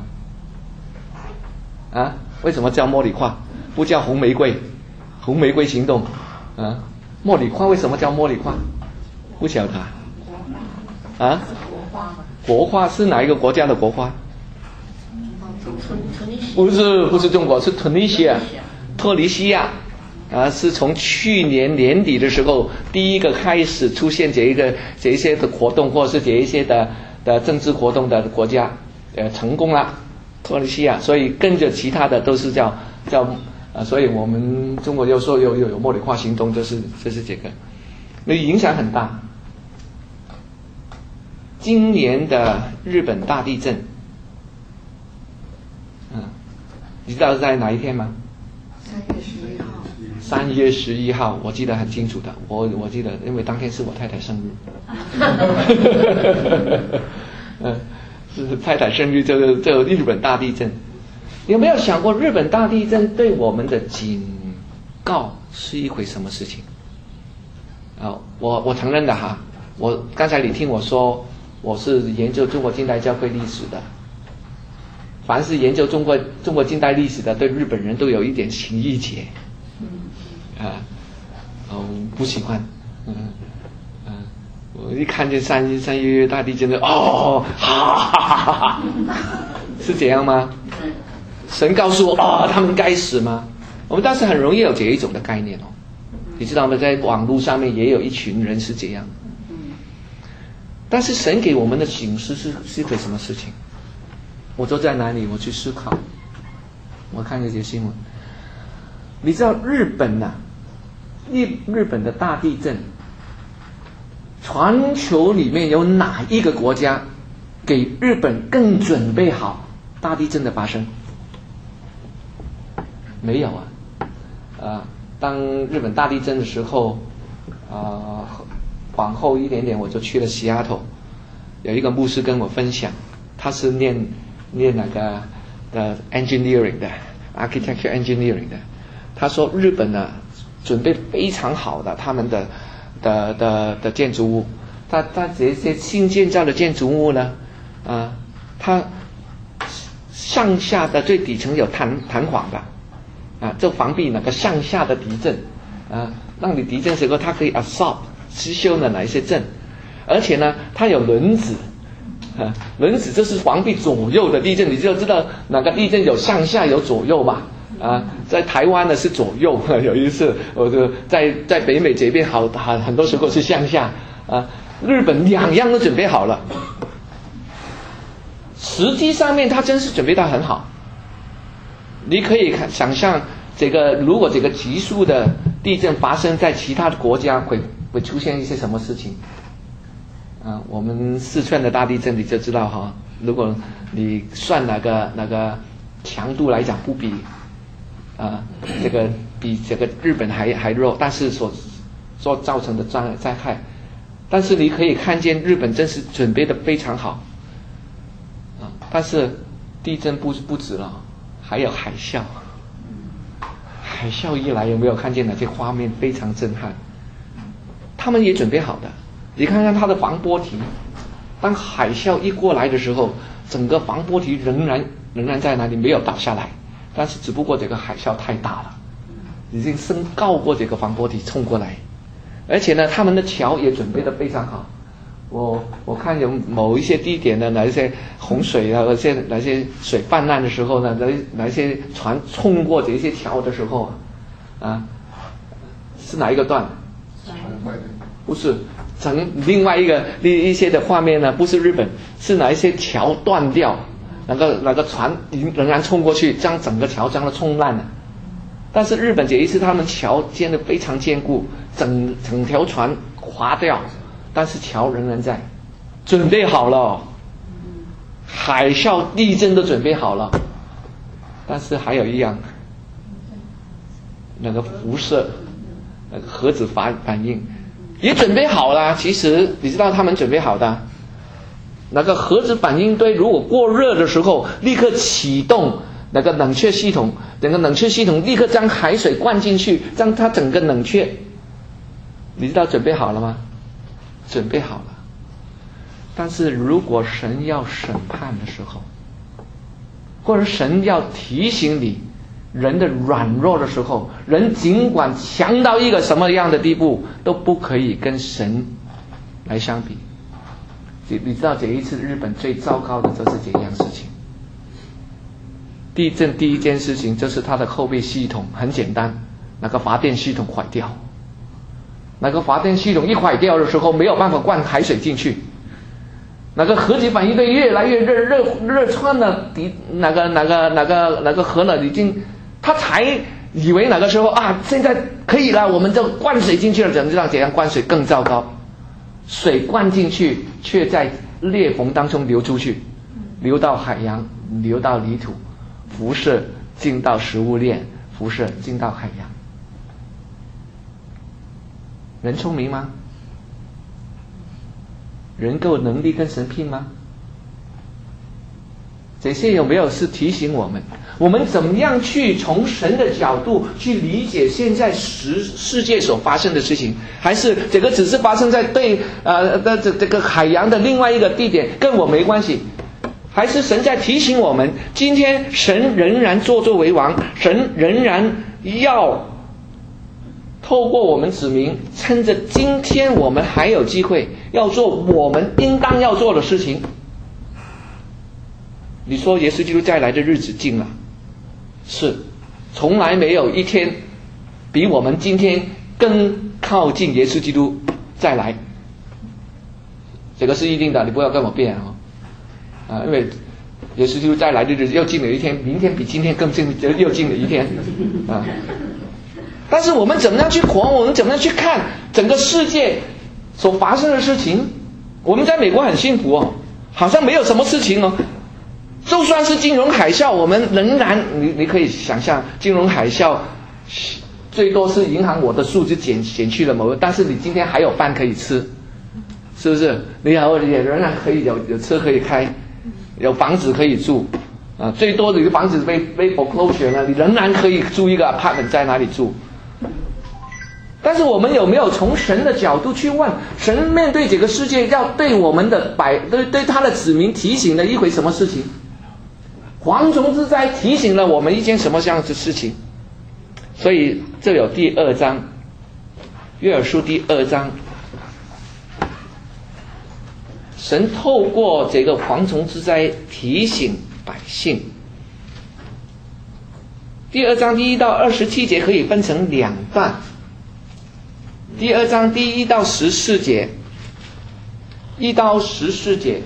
S1: 啊，为什么叫茉莉花？不叫红玫瑰？红玫瑰行动，啊，茉莉花为什么叫茉莉花？不晓得啊？国花是哪一个国家的国花？不是，不是中国，是突尼西亚，特尼西亚。啊，是从去年年底的时候，第一个开始出现这一个这一些的活动，或者是这一些的的政治活动的国家，呃，成功了，特尼西亚，所以跟着其他的都是叫叫啊，所以我们中国有说有有有茉莉花行动，就是就是这个，那影响很大。 今年的日本大地震，嗯，你知道是在哪一天吗？
S2: 三月十一号。
S1: 三月十一号，我记得很清楚的。我我记得，因为当天是我太太生日。嗯，是太太生日，这个这个日本大地震。有没有想过，日本大地震对我们的警告是一回什么事情？啊，我我承认的哈。我刚才你听我说，我是研究中国近代教会历史的。凡是研究中国中国近代历史的，对日本人都有一点情意结。啊，哦，不喜欢，嗯嗯，我一看见三三月大地震就哦，哈哈哈哈哈，是这样吗？神告诉我，哦，他们该死吗？我们当时很容易有这一种的概念哦，你知道吗？在网络上面也有一群人是这样。但是神给我们的警示是是一回什么事情？我坐在哪里，我去思考。我看这些新闻，你知道日本呐、啊？日日本的大地震，全球里面有哪一个国家给日本更准备好大地震的发生？没有啊。呃，当日本大地震的时候，呃，往后一点点我就去了西雅图，有一个牧师跟我分享，他是念念那个的 engineering 的 architecture engineering 的，他说日本呢准备非常好的他们的的的的建筑物，他他这些新建造的建筑物呢，啊、呃，它上下的最底层有弹弹簧的，啊，就防避那个上下的地震，啊，让你地震时候它可以 absorb 吸收了哪一些震，而且呢，它有轮子。啊，轮子就是防避左右的地震，你就知道哪个地震有上下有左右嘛。啊，在台湾呢是左右，有一次我就在在北美这边好很很多时候是向下啊。日本两样都准备好了，实际上面它真是准备到很好。你可以看想象这个，如果这个急速的地震发生在其他的国家，会会出现一些什么事情？啊，我们四川的大地震你就知道哈，如果你算哪个哪个强度来讲不比啊这个比这个日本还还弱，但是所所造成的灾灾害，但是你可以看见日本真是准备的非常好啊，但是地震不不止了，还有海啸，海啸一来有没有看见哪些画面非常震撼？他们也准备好的。你看看它的防波堤，当海啸一过来的时候，整个防波堤仍然仍然在那里没有倒下来，但是只不过这个海啸太大了，已经升高过这个防波堤冲过来，而且呢，他们的桥也准备得非常好。我我看有某一些地点的哪一些洪水啊，那些哪些水泛滥的时候呢，哪哪些船冲过这些桥的时候啊，啊，是哪一个段？不是。成另外一个一一些的画面呢，不是日本，是哪一些桥断掉，那个那个船仍然冲过去，将整个桥将它冲烂了。但是日本这一次他们桥建得非常坚固，整整条船滑掉，但是桥仍然在，准备好了，海啸地震都准备好了，但是还有一样，那个辐射，那个核子反反应。也准备好了，其实你知道他们准备好的那个核子反应堆，如果过热的时候，立刻启动那个冷却系统，整个冷却系统立刻将海水灌进去，让它整个冷却。你知道准备好了吗？准备好了。但是如果神要审判的时候，或者神要提醒你人的软弱的时候，人尽管强到一个什么样的地步，都不可以跟神来相比。你你知道这一次日本最糟糕的就是这样事情。地震第一件事情就是它的后备系统很简单，那个发电系统坏掉。那个发电系统一坏掉的时候，没有办法灌海水进去。那个核子反应堆越来越热，热热穿了底那个那个那个那个核呢，已经。他才以为那个时候啊，现在可以了，我们就灌水进去了，怎么知道这样灌水更糟糕？水灌进去，却在裂缝当中流出去，流到海洋，流到泥土，辐射进到食物链，辐射进到海洋。人聪明吗？人够能力跟神拼吗？这些有没有是提醒我们，我们怎么样去从神的角度去理解现在世世界所发生的事情？还是这个只是发生在对呃的这这个海洋的另外一个地点，跟我没关系？还是神在提醒我们，今天神仍然作作为王，神仍然要透过我们子民，趁着今天我们还有机会，要做我们应当要做的事情。你说耶稣基督再来的日子近了，是，从来没有一天比我们今天更靠近耶稣基督再来，这个是一定的，你不要跟我辩哦，啊，因为耶稣基督再来的日子又近了一天，明天比今天更近，又近了一天啊。但是我们怎么样去狂？我们怎么样去看整个世界所发生的事情？我们在美国很幸福哦，好像没有什么事情哦。就算是金融海啸，我们仍然，你你可以想象，金融海啸最多是银行我的数字减减去了某个，但是你今天还有饭可以吃，是不是？你还也仍然可以有有车可以开，有房子可以住，啊，最多你的房子被被 foreclosure 了，你仍然可以租一个 apartment 在哪里住。但是我们有没有从神的角度去问，神面对这个世界要对我们的百对对他的子民提醒了一回什么事情？蝗虫之灾提醒了我们一件什么样的事情？所以这有第二章，约珥书第二章，神透过这个蝗虫之灾提醒百姓。第二章第一到二十七节可以分成两段。第二章第一到十四节，一到十四节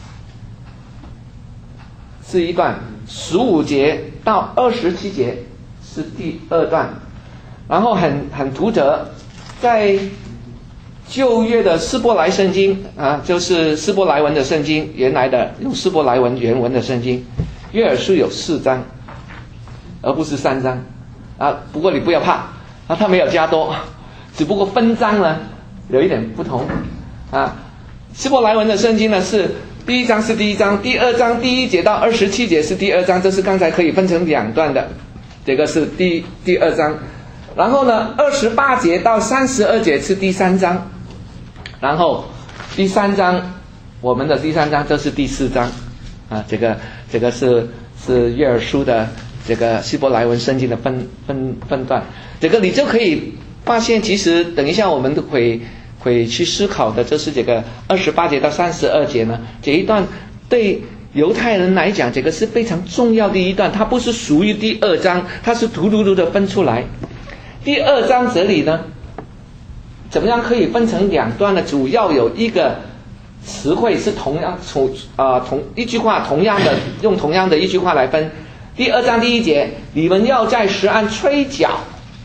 S1: 是一段，十五节到二十七节是第二段。然后很很独特，在旧约的希伯来圣经啊，就是希伯来文的圣经，原来的用希伯来文原文的圣经，约珥书有四章，而不是三章啊。不过你不要怕啊，它没有加多。只不过分章呢有一点不同啊。希伯来文的圣经呢是第一章是第一章，第二章第一节到二十七节是第二章，这是刚才可以分成两段的，这个是第第二章。然后呢，二十八节到三十二节是第三章，然后第三章我们的第三章这是第四章啊。这个这个是是约珥书的这个希伯来文圣经的分分分段，这个你就可以发现，其实等一下我们都会会去思考的，就是这个二十八节到三十二节呢，这一段对犹太人来讲，这个是非常重要的一段，它不是属于第二章，它是突突突的分出来。第二章这里呢，怎么样可以分成两段呢？主要有一个词汇是同样从啊、呃、同一句话，同样的用同样的一句话来分。第二章第一节，你们要在石安吹角，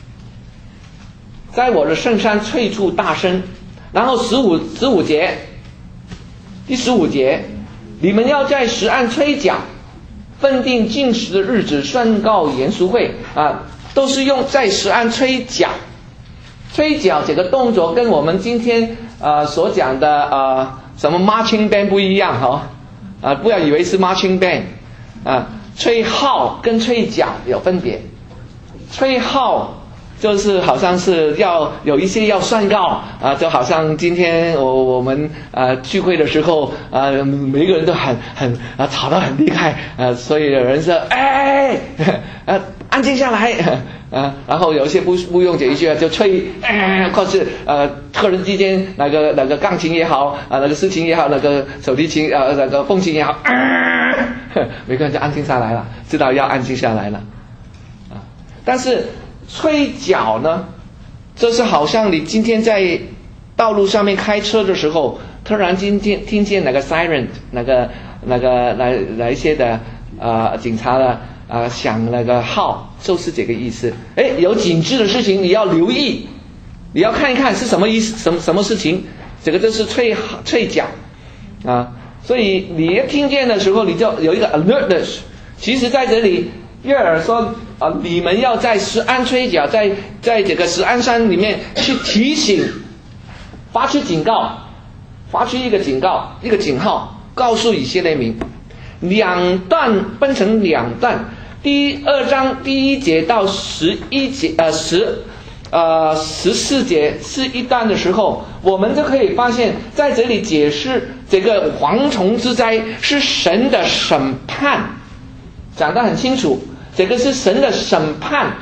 S1: 在我的圣山吹出大声。然后十五十五节，第十五节，你们要在石安吹角，分定禁食的日子，宣告严肃会啊，都是用在石安吹角。吹角这个动作跟我们今天呃所讲的呃什么 marching band 不一样哈啊，不要以为是 marching band 啊，吹号跟吹角有分别。吹号就是好像是要有一些要宣告啊，就好像今天我我们呃聚会的时候啊、呃，每个人都很很啊吵得很厉害啊，所以有人说哎啊安静下来啊，然后有一些不不用这一句就吹哎，或是呃客人之间那个那个钢琴也好啊，那个司琴也好，那个手提琴呃那个风琴也好，啊、每个人就安静下来了，知道要安静下来了啊，但是。吹角呢，就是好像你今天在道路上面开车的时候，突然今天听见那个 siren， 那个那个来来一些的呃警察的啊、呃、响那个号，就是这个意思。哎，有警示的事情你要留意，你要看一看是什么意思，什么什么事情，这个就是吹吹角啊。 所以你一听见的时候，你就有一个 alertness。其实在这里，约珥说啊，你们要在石安吹角，在在这个石安山里面去提醒，发出警告，发出一个警告，一个警号，告诉以色列民。两段分成两段，第二章第一节到十一节，呃十。呃，十四节是一段的时候，我们就可以发现，在这里解释这个蝗虫之灾是神的审判，讲得很清楚，这个是神的审判。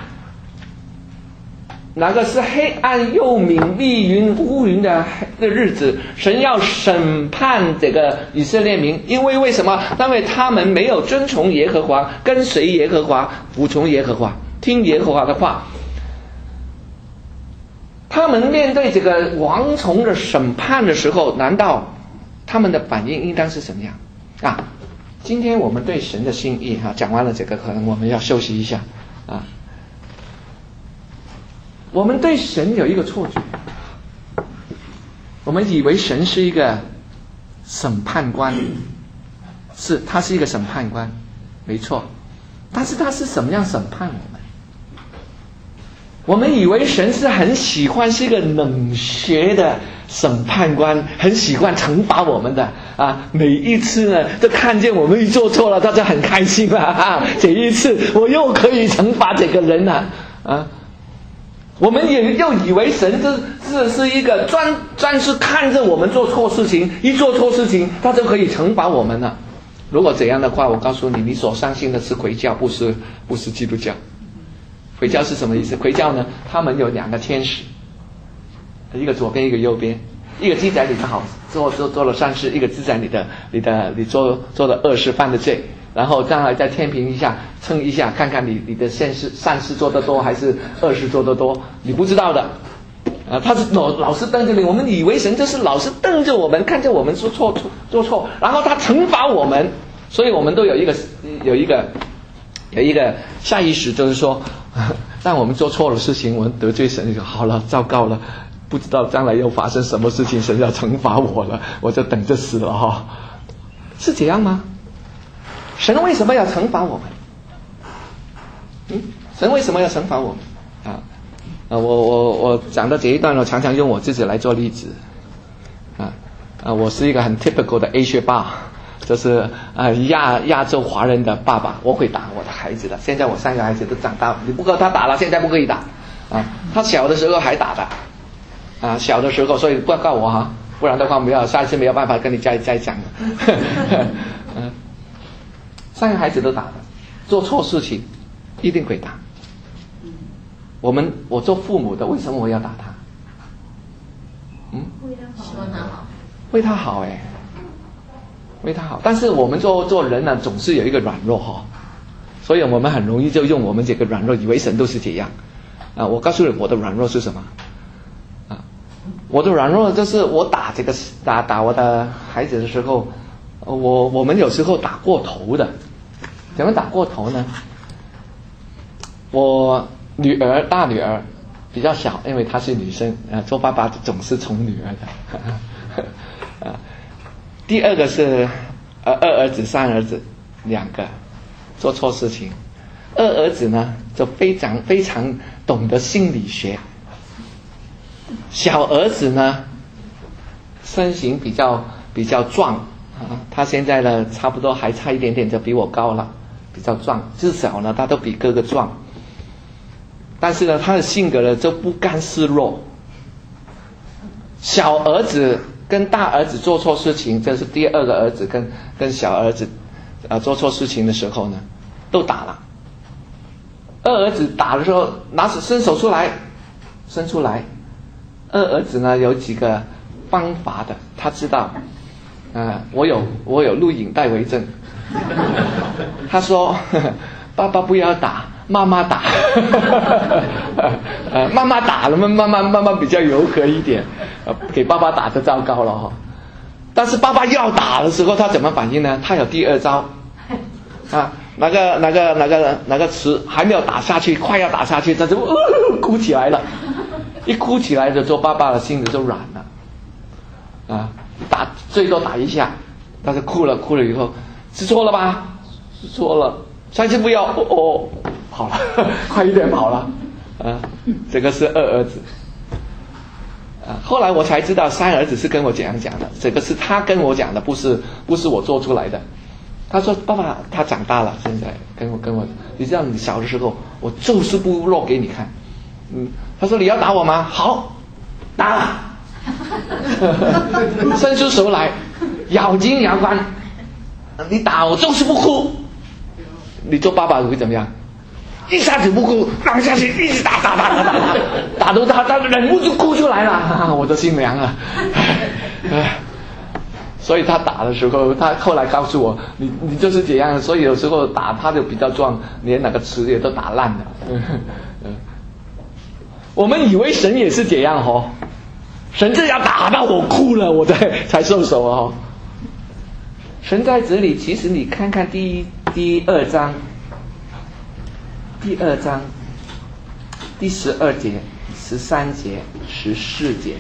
S1: 那个是黑暗又明密云乌云的的日子，神要审判这个以色列民，因为为什么？因为他们没有遵从耶和华，跟随耶和华，服从耶和华，听耶和华的话。他们面对这个蝗虫的审判的时候，难道他们的反应应当是什么样啊？今天我们对神的心意哈、啊，讲完了这个，可能我们要休息一下啊。我们对神有一个错觉，我们以为神是一个审判官，是他是一个审判官，没错，但是他是什么样审判我们？我们以为神是很喜欢是一个冷血的审判官，很喜欢惩罚我们的啊！每一次呢，就看见我们一做错了，他就很开心了啊！这一次我又可以惩罚这个人了啊！我们也又以为神这这是一个专专是看着我们做错事情，一做错事情他就可以惩罚我们了。如果这样的话，我告诉你，你所相信的是回教，不是不是基督教。回教是什么意思？回教呢，他们有两个天使，一个左边一个右边，一个记载你的好做做做了善事，一个记载你的你的你做做了恶事犯的罪，然后将来再天平一下称一下，看看你你的善事善事做得多还是恶事做得多，你不知道的啊，他是老老是瞪着你，我们以为神就是老是瞪着我们，看着我们做错做做错，然后他惩罚我们，所以我们都有一个有一个有一个下意识，就是说当我们做错了事情，我们得罪神，就好了，糟糕了，不知道将来又发生什么事情，神要惩罚我了，我就等着死了哈、哦，是这样吗？神为什么要惩罚我们？嗯，神为什么要惩罚我们？啊啊，我我我讲到这一段，我常常用我自己来做例子。啊啊，我是一个很 typical 的 A 学霸。就是呃亚亚洲华人的爸爸，我会打我的孩子的。现在我三个孩子都长大了，你不够他打了，现在不可以打啊。他小的时候还打的啊，小的时候，所以不要告我哈，不然的话没有下一次没有办法跟你再再讲了。嗯，三个孩子都打的，做错事情一定会打。我们我做父母的，为什么我要打他？嗯，
S2: 为他好，希望他好，
S1: 为他好哎。为他好，但是我们做做人呢，总是有一个软弱哈、哦，所以我们很容易就用我们这个软弱，以为神都是这样啊。我告诉你，我的软弱是什么啊？我的软弱就是我打这个打打我的孩子的时候，我我们有时候打过头的。怎么打过头呢？我女儿大女儿比较小，因为她是女生啊，做爸爸总是宠女儿的呵呵啊。第二个是呃二儿子三儿子两个做错事情，二儿子呢就非常非常懂得心理学，小儿子呢身形比较比较壮啊，他现在呢差不多还差一点点就比我高了，比较壮，至少呢他都比哥哥壮，但是呢他的性格呢就不甘示弱。小儿子跟大儿子做错事情，这是第二个儿子跟跟小儿子啊、呃、做错事情的时候呢，都打了。二儿子打的时候，拿手伸手出来，伸出来。二儿子呢有几个方法的，他知道，啊、呃，我有我有录影带为证。他说呵呵：“爸爸不要打，妈妈打。呃，妈妈打了嘛，妈妈妈妈比较柔和一点。”给爸爸打就糟糕了哈，但是爸爸要打的时候，他怎么反应呢？他有第二招啊，那个那个那个那个词还没有打下去，快要打下去，他就、呃、哭起来了。一哭起来的时候，爸爸的心里就软了啊，打最多打一下但是哭了哭了以后，是错了吧？是错了，下次不要哦哦，好了，快一点跑了，啊，这个是二儿子。啊，后来我才知道三儿子是跟我这样讲的，这个是他跟我讲的，不是不是我做出来的。他说：“爸爸，他长大了，现在跟我跟我，你知道你小的时候，我就是不露给你看。嗯，他说你要打我吗？好，打了，伸出手来，咬紧牙关，你打我就是不哭。你做爸爸会怎么样？一下子不哭，放下去，一直打打打打打打，打都他他忍不住哭出来了，啊、我的心凉了。唉”所以他打的时候，他后来告诉我，你你就是这样，所以有时候打他就比较壮，连那个词也都打烂了。嗯嗯、我们以为神也是这样哦，神这样打到我哭了，我才才受手哦。神在这里，其实你看看第一第二章，第二章第十二节、十三节、十四节。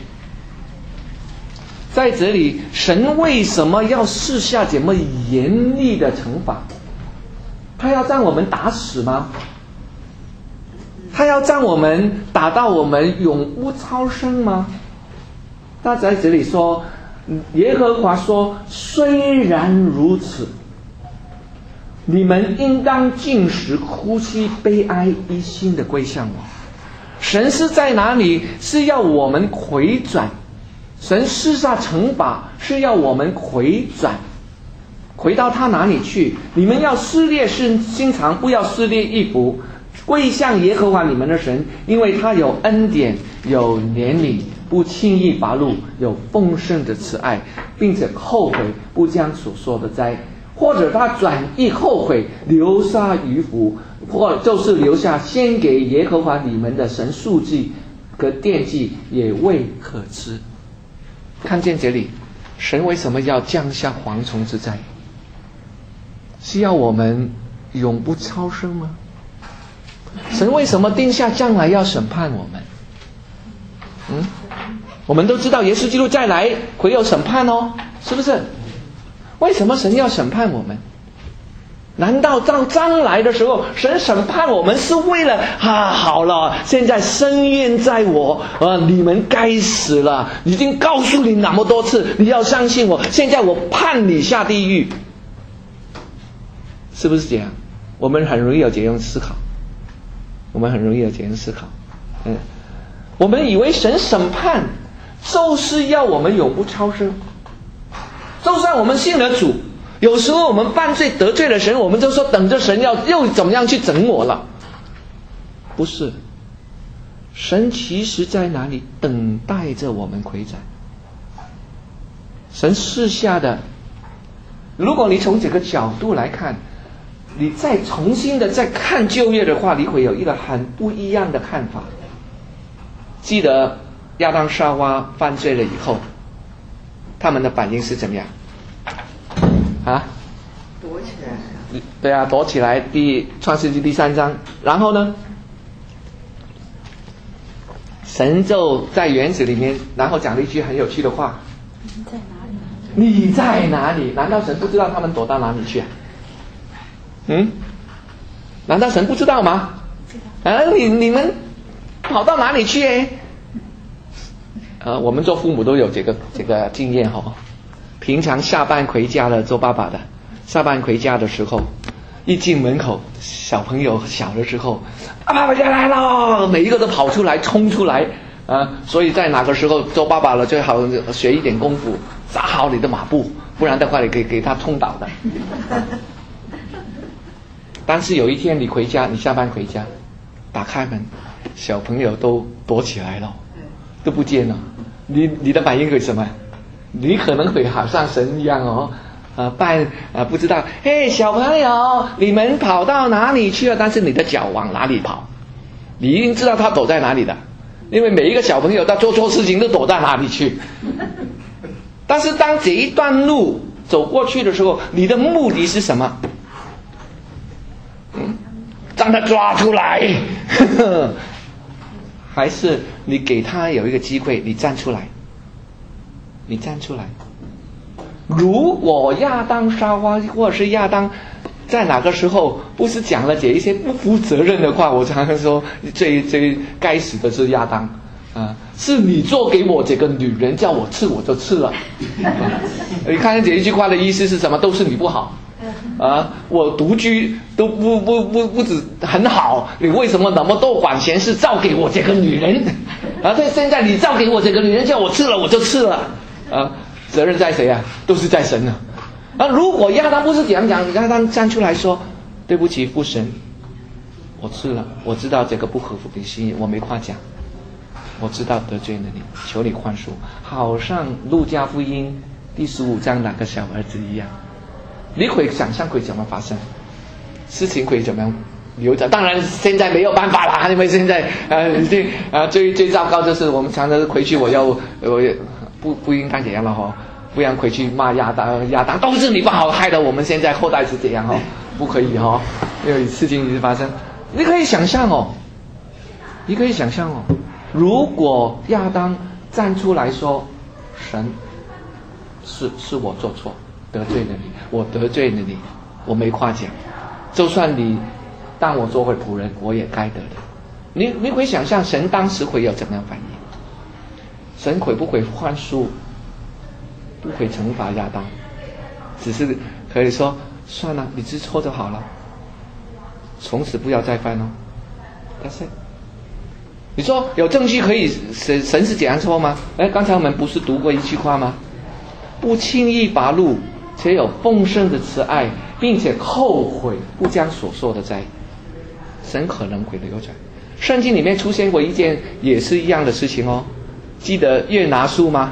S1: 在这里，神为什么要施下这么严厉的惩罚？他要让我们打死吗？他要让我们打到我们永不超生吗？他在这里说，耶和华说，虽然如此，你们应当禁食、哭泣、悲哀，一心的归向我。神是在哪里？是要我们回转。神施下惩罚是要我们回转，回到他哪里去？你们要撕裂心肠，不要撕裂衣服，归向耶和华你们的神，因为他有恩典，有怜悯，不轻易发怒，有丰盛的慈爱，并且后悔不将所说的摘，或者他转意后悔，留下余福，或就是留下先给耶和华你们的神数祭和奠祭，也未可知。看见这里，神为什么要降下蝗虫之灾？是要我们永不超生吗？神为什么定下将来要审判我们？嗯，我们都知道耶稣基督再来会有审判哦，是不是？为什么神要审判我们？难道到将来的时候，神审判我们是为了啊，好了，现在深渊在我，啊，你们该死了，已经告诉你那么多次，你要相信我，现在我判你下地狱，是不是这样？我们很容易有这样思考，我们很容易有这样思考，嗯，我们以为神审判就是要我们永不超生，就算我们信了主。有时候我们犯罪得罪了神，我们就说等着神要又怎么样去整我了。不是，神其实在哪里等待着我们回转。神赐下的，如果你从这个角度来看，你再重新的再看旧约的话，你会有一个很不一样的看法。记得亚当夏娃犯罪了以后，他们的反应是怎么样？啊，
S2: 躲起来。
S1: 对啊，躲起来。第创世纪第三章，然后呢，神就在园子里面，然后讲了一句很有趣的话：
S2: 你在哪里？
S1: 你在哪里？难道神不知道他们躲到哪里去啊？嗯？难道神不知道吗？啊，你你们跑到哪里去？哎，呃，我们做父母都有这个这个经验哈、哦。平常下班回家了，做爸爸的，下班回家的时候，一进门口，小朋友小的时候，啊，爸爸就来了，每一个都跑出来，冲出来啊！所以在哪个时候做爸爸了，最好学一点功夫，扎好你的马步，不然的话你可以给他冲倒的。但是有一天你回家，你下班回家，打开门，小朋友都躲起来了，都不见了，你你的反应会什么？你可能会好像神一样哦，呃，扮呃不知道，嘿，小朋友，你们跑到哪里去了？但是你的脚往哪里跑？你一定知道他躲在哪里的，因为每一个小朋友他做错事情都躲在哪里去。但是当这一段路走过去的时候，你的目的是什么？嗯，让他抓出来，呵呵，还是你给他有一个机会，你站出来？你站出来， 如果亚当夏娃或者是亚当在哪个时候不是讲了这一些不负责任的话，我常常说最最该死的是亚当啊！是你做给我这个女人，叫我吃我就吃了。啊、你看这一句话的意思是什么？都是你不好啊！我独居都不不不不止很好，你为什么那么多管闲事造给我这个女人？啊，对，现在你造给我这个女人，叫我吃了我就吃了啊！责任在谁啊？都是在神啊！啊，如果亚当不是这样讲，亚当站出来说：“对不起，父神，我吃了，我知道这个不合乎你心意，我没夸奖，我知道得罪了你，求你宽恕。”好像路加福音第十五章那个小儿子一样，你会想象会怎么发生？事情会怎么样流转？当然现在没有办法啦，因为现在呃已经啊最最糟糕就是我们常常回去，我要我不不应该这样了哈。不然回去骂亚当，亚当都是你不好，害得我们现在后代是这样哦，不可以哦，因为事情一直发生。你可以想象哦，你可以想象哦，如果亚当站出来说，神是是我做错，得罪了你，我得罪了你，我没夸奖，就算你当我做回仆人，我也该得的。你你会想象神当时会有怎么样反应？神会不会宽恕？不会惩罚亚当，只是可以说算了，你知错就好了，从此不要再犯了。但是你说有证据可以神神是这样说吗？哎，刚才我们不是读过一句话吗？不轻易发怒，且有丰盛的慈爱，并且后悔不将所说的摘，神可能会留着。圣经里面出现过一件也是一样的事情哦，记得约拿书吗？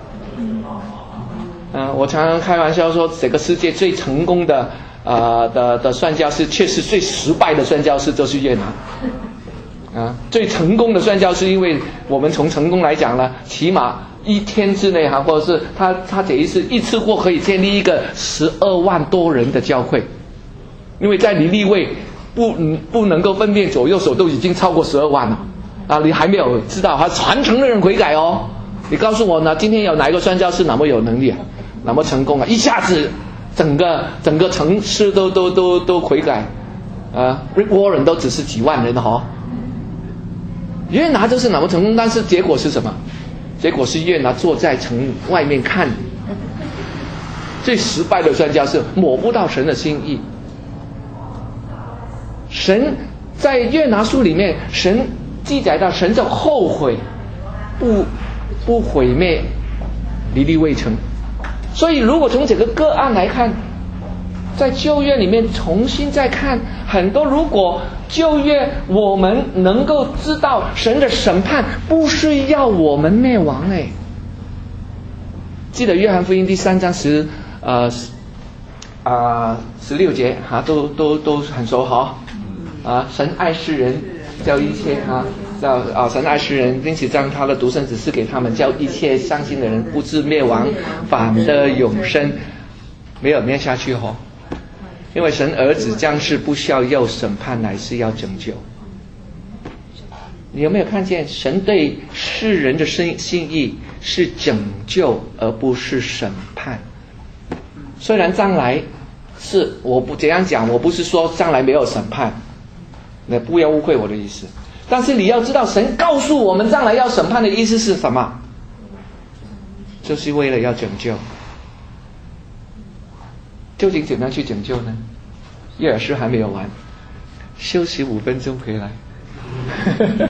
S1: 嗯、呃，我常常开玩笑说，这个世界最成功的呃的的宣教士，却是最失败的宣教士，就是约拿。啊，最成功的宣教士，因为我们从成功来讲呢，起码一天之内哈，或者是他他这一次一次过可以建立一个十二万多人的教会，因为在你立位不不能够分辨左右手都已经超过十二万了啊，你还没有知道还传承的人悔改哦。你告诉我呢，今天有哪一个宣教士那么有能力啊？那么成功啊！一下子整个整个城市都都都都悔改，啊 ，Rick Warren 都只是几万人哈、哦。约拿就是那么成功，但是结果是什么？结果是约拿坐在城外面看，最失败的宣教士摸不到神的心意。神在约拿书里面，神记载到神就后悔，不不毁灭尼尼微城。所以如果从这个个案来看，在旧约里面重新再看很多，如果旧约我们能够知道神的审判不是要我们灭亡哎。记得约翰福音第三章十呃啊十六节哈、啊，都都都很熟哈啊，神爱世人，叫一切哈。叫啊，神爱世人，并且将他的独生子赐给他们，叫一切相信的人不至灭亡，反得永生。没有念下去哦，因为神儿子将是不需要要审判，乃是要拯救。你有没有看见神对世人的心心意是拯救，而不是审判？虽然将来是我不这样讲，我不是说将来没有审判，那不要误会我的意思。但是你要知道，神告诉我们将来要审判的意思是什么？就是为了要拯救。究竟怎么样去拯救呢？约珥书还没有完，休息五分钟回来。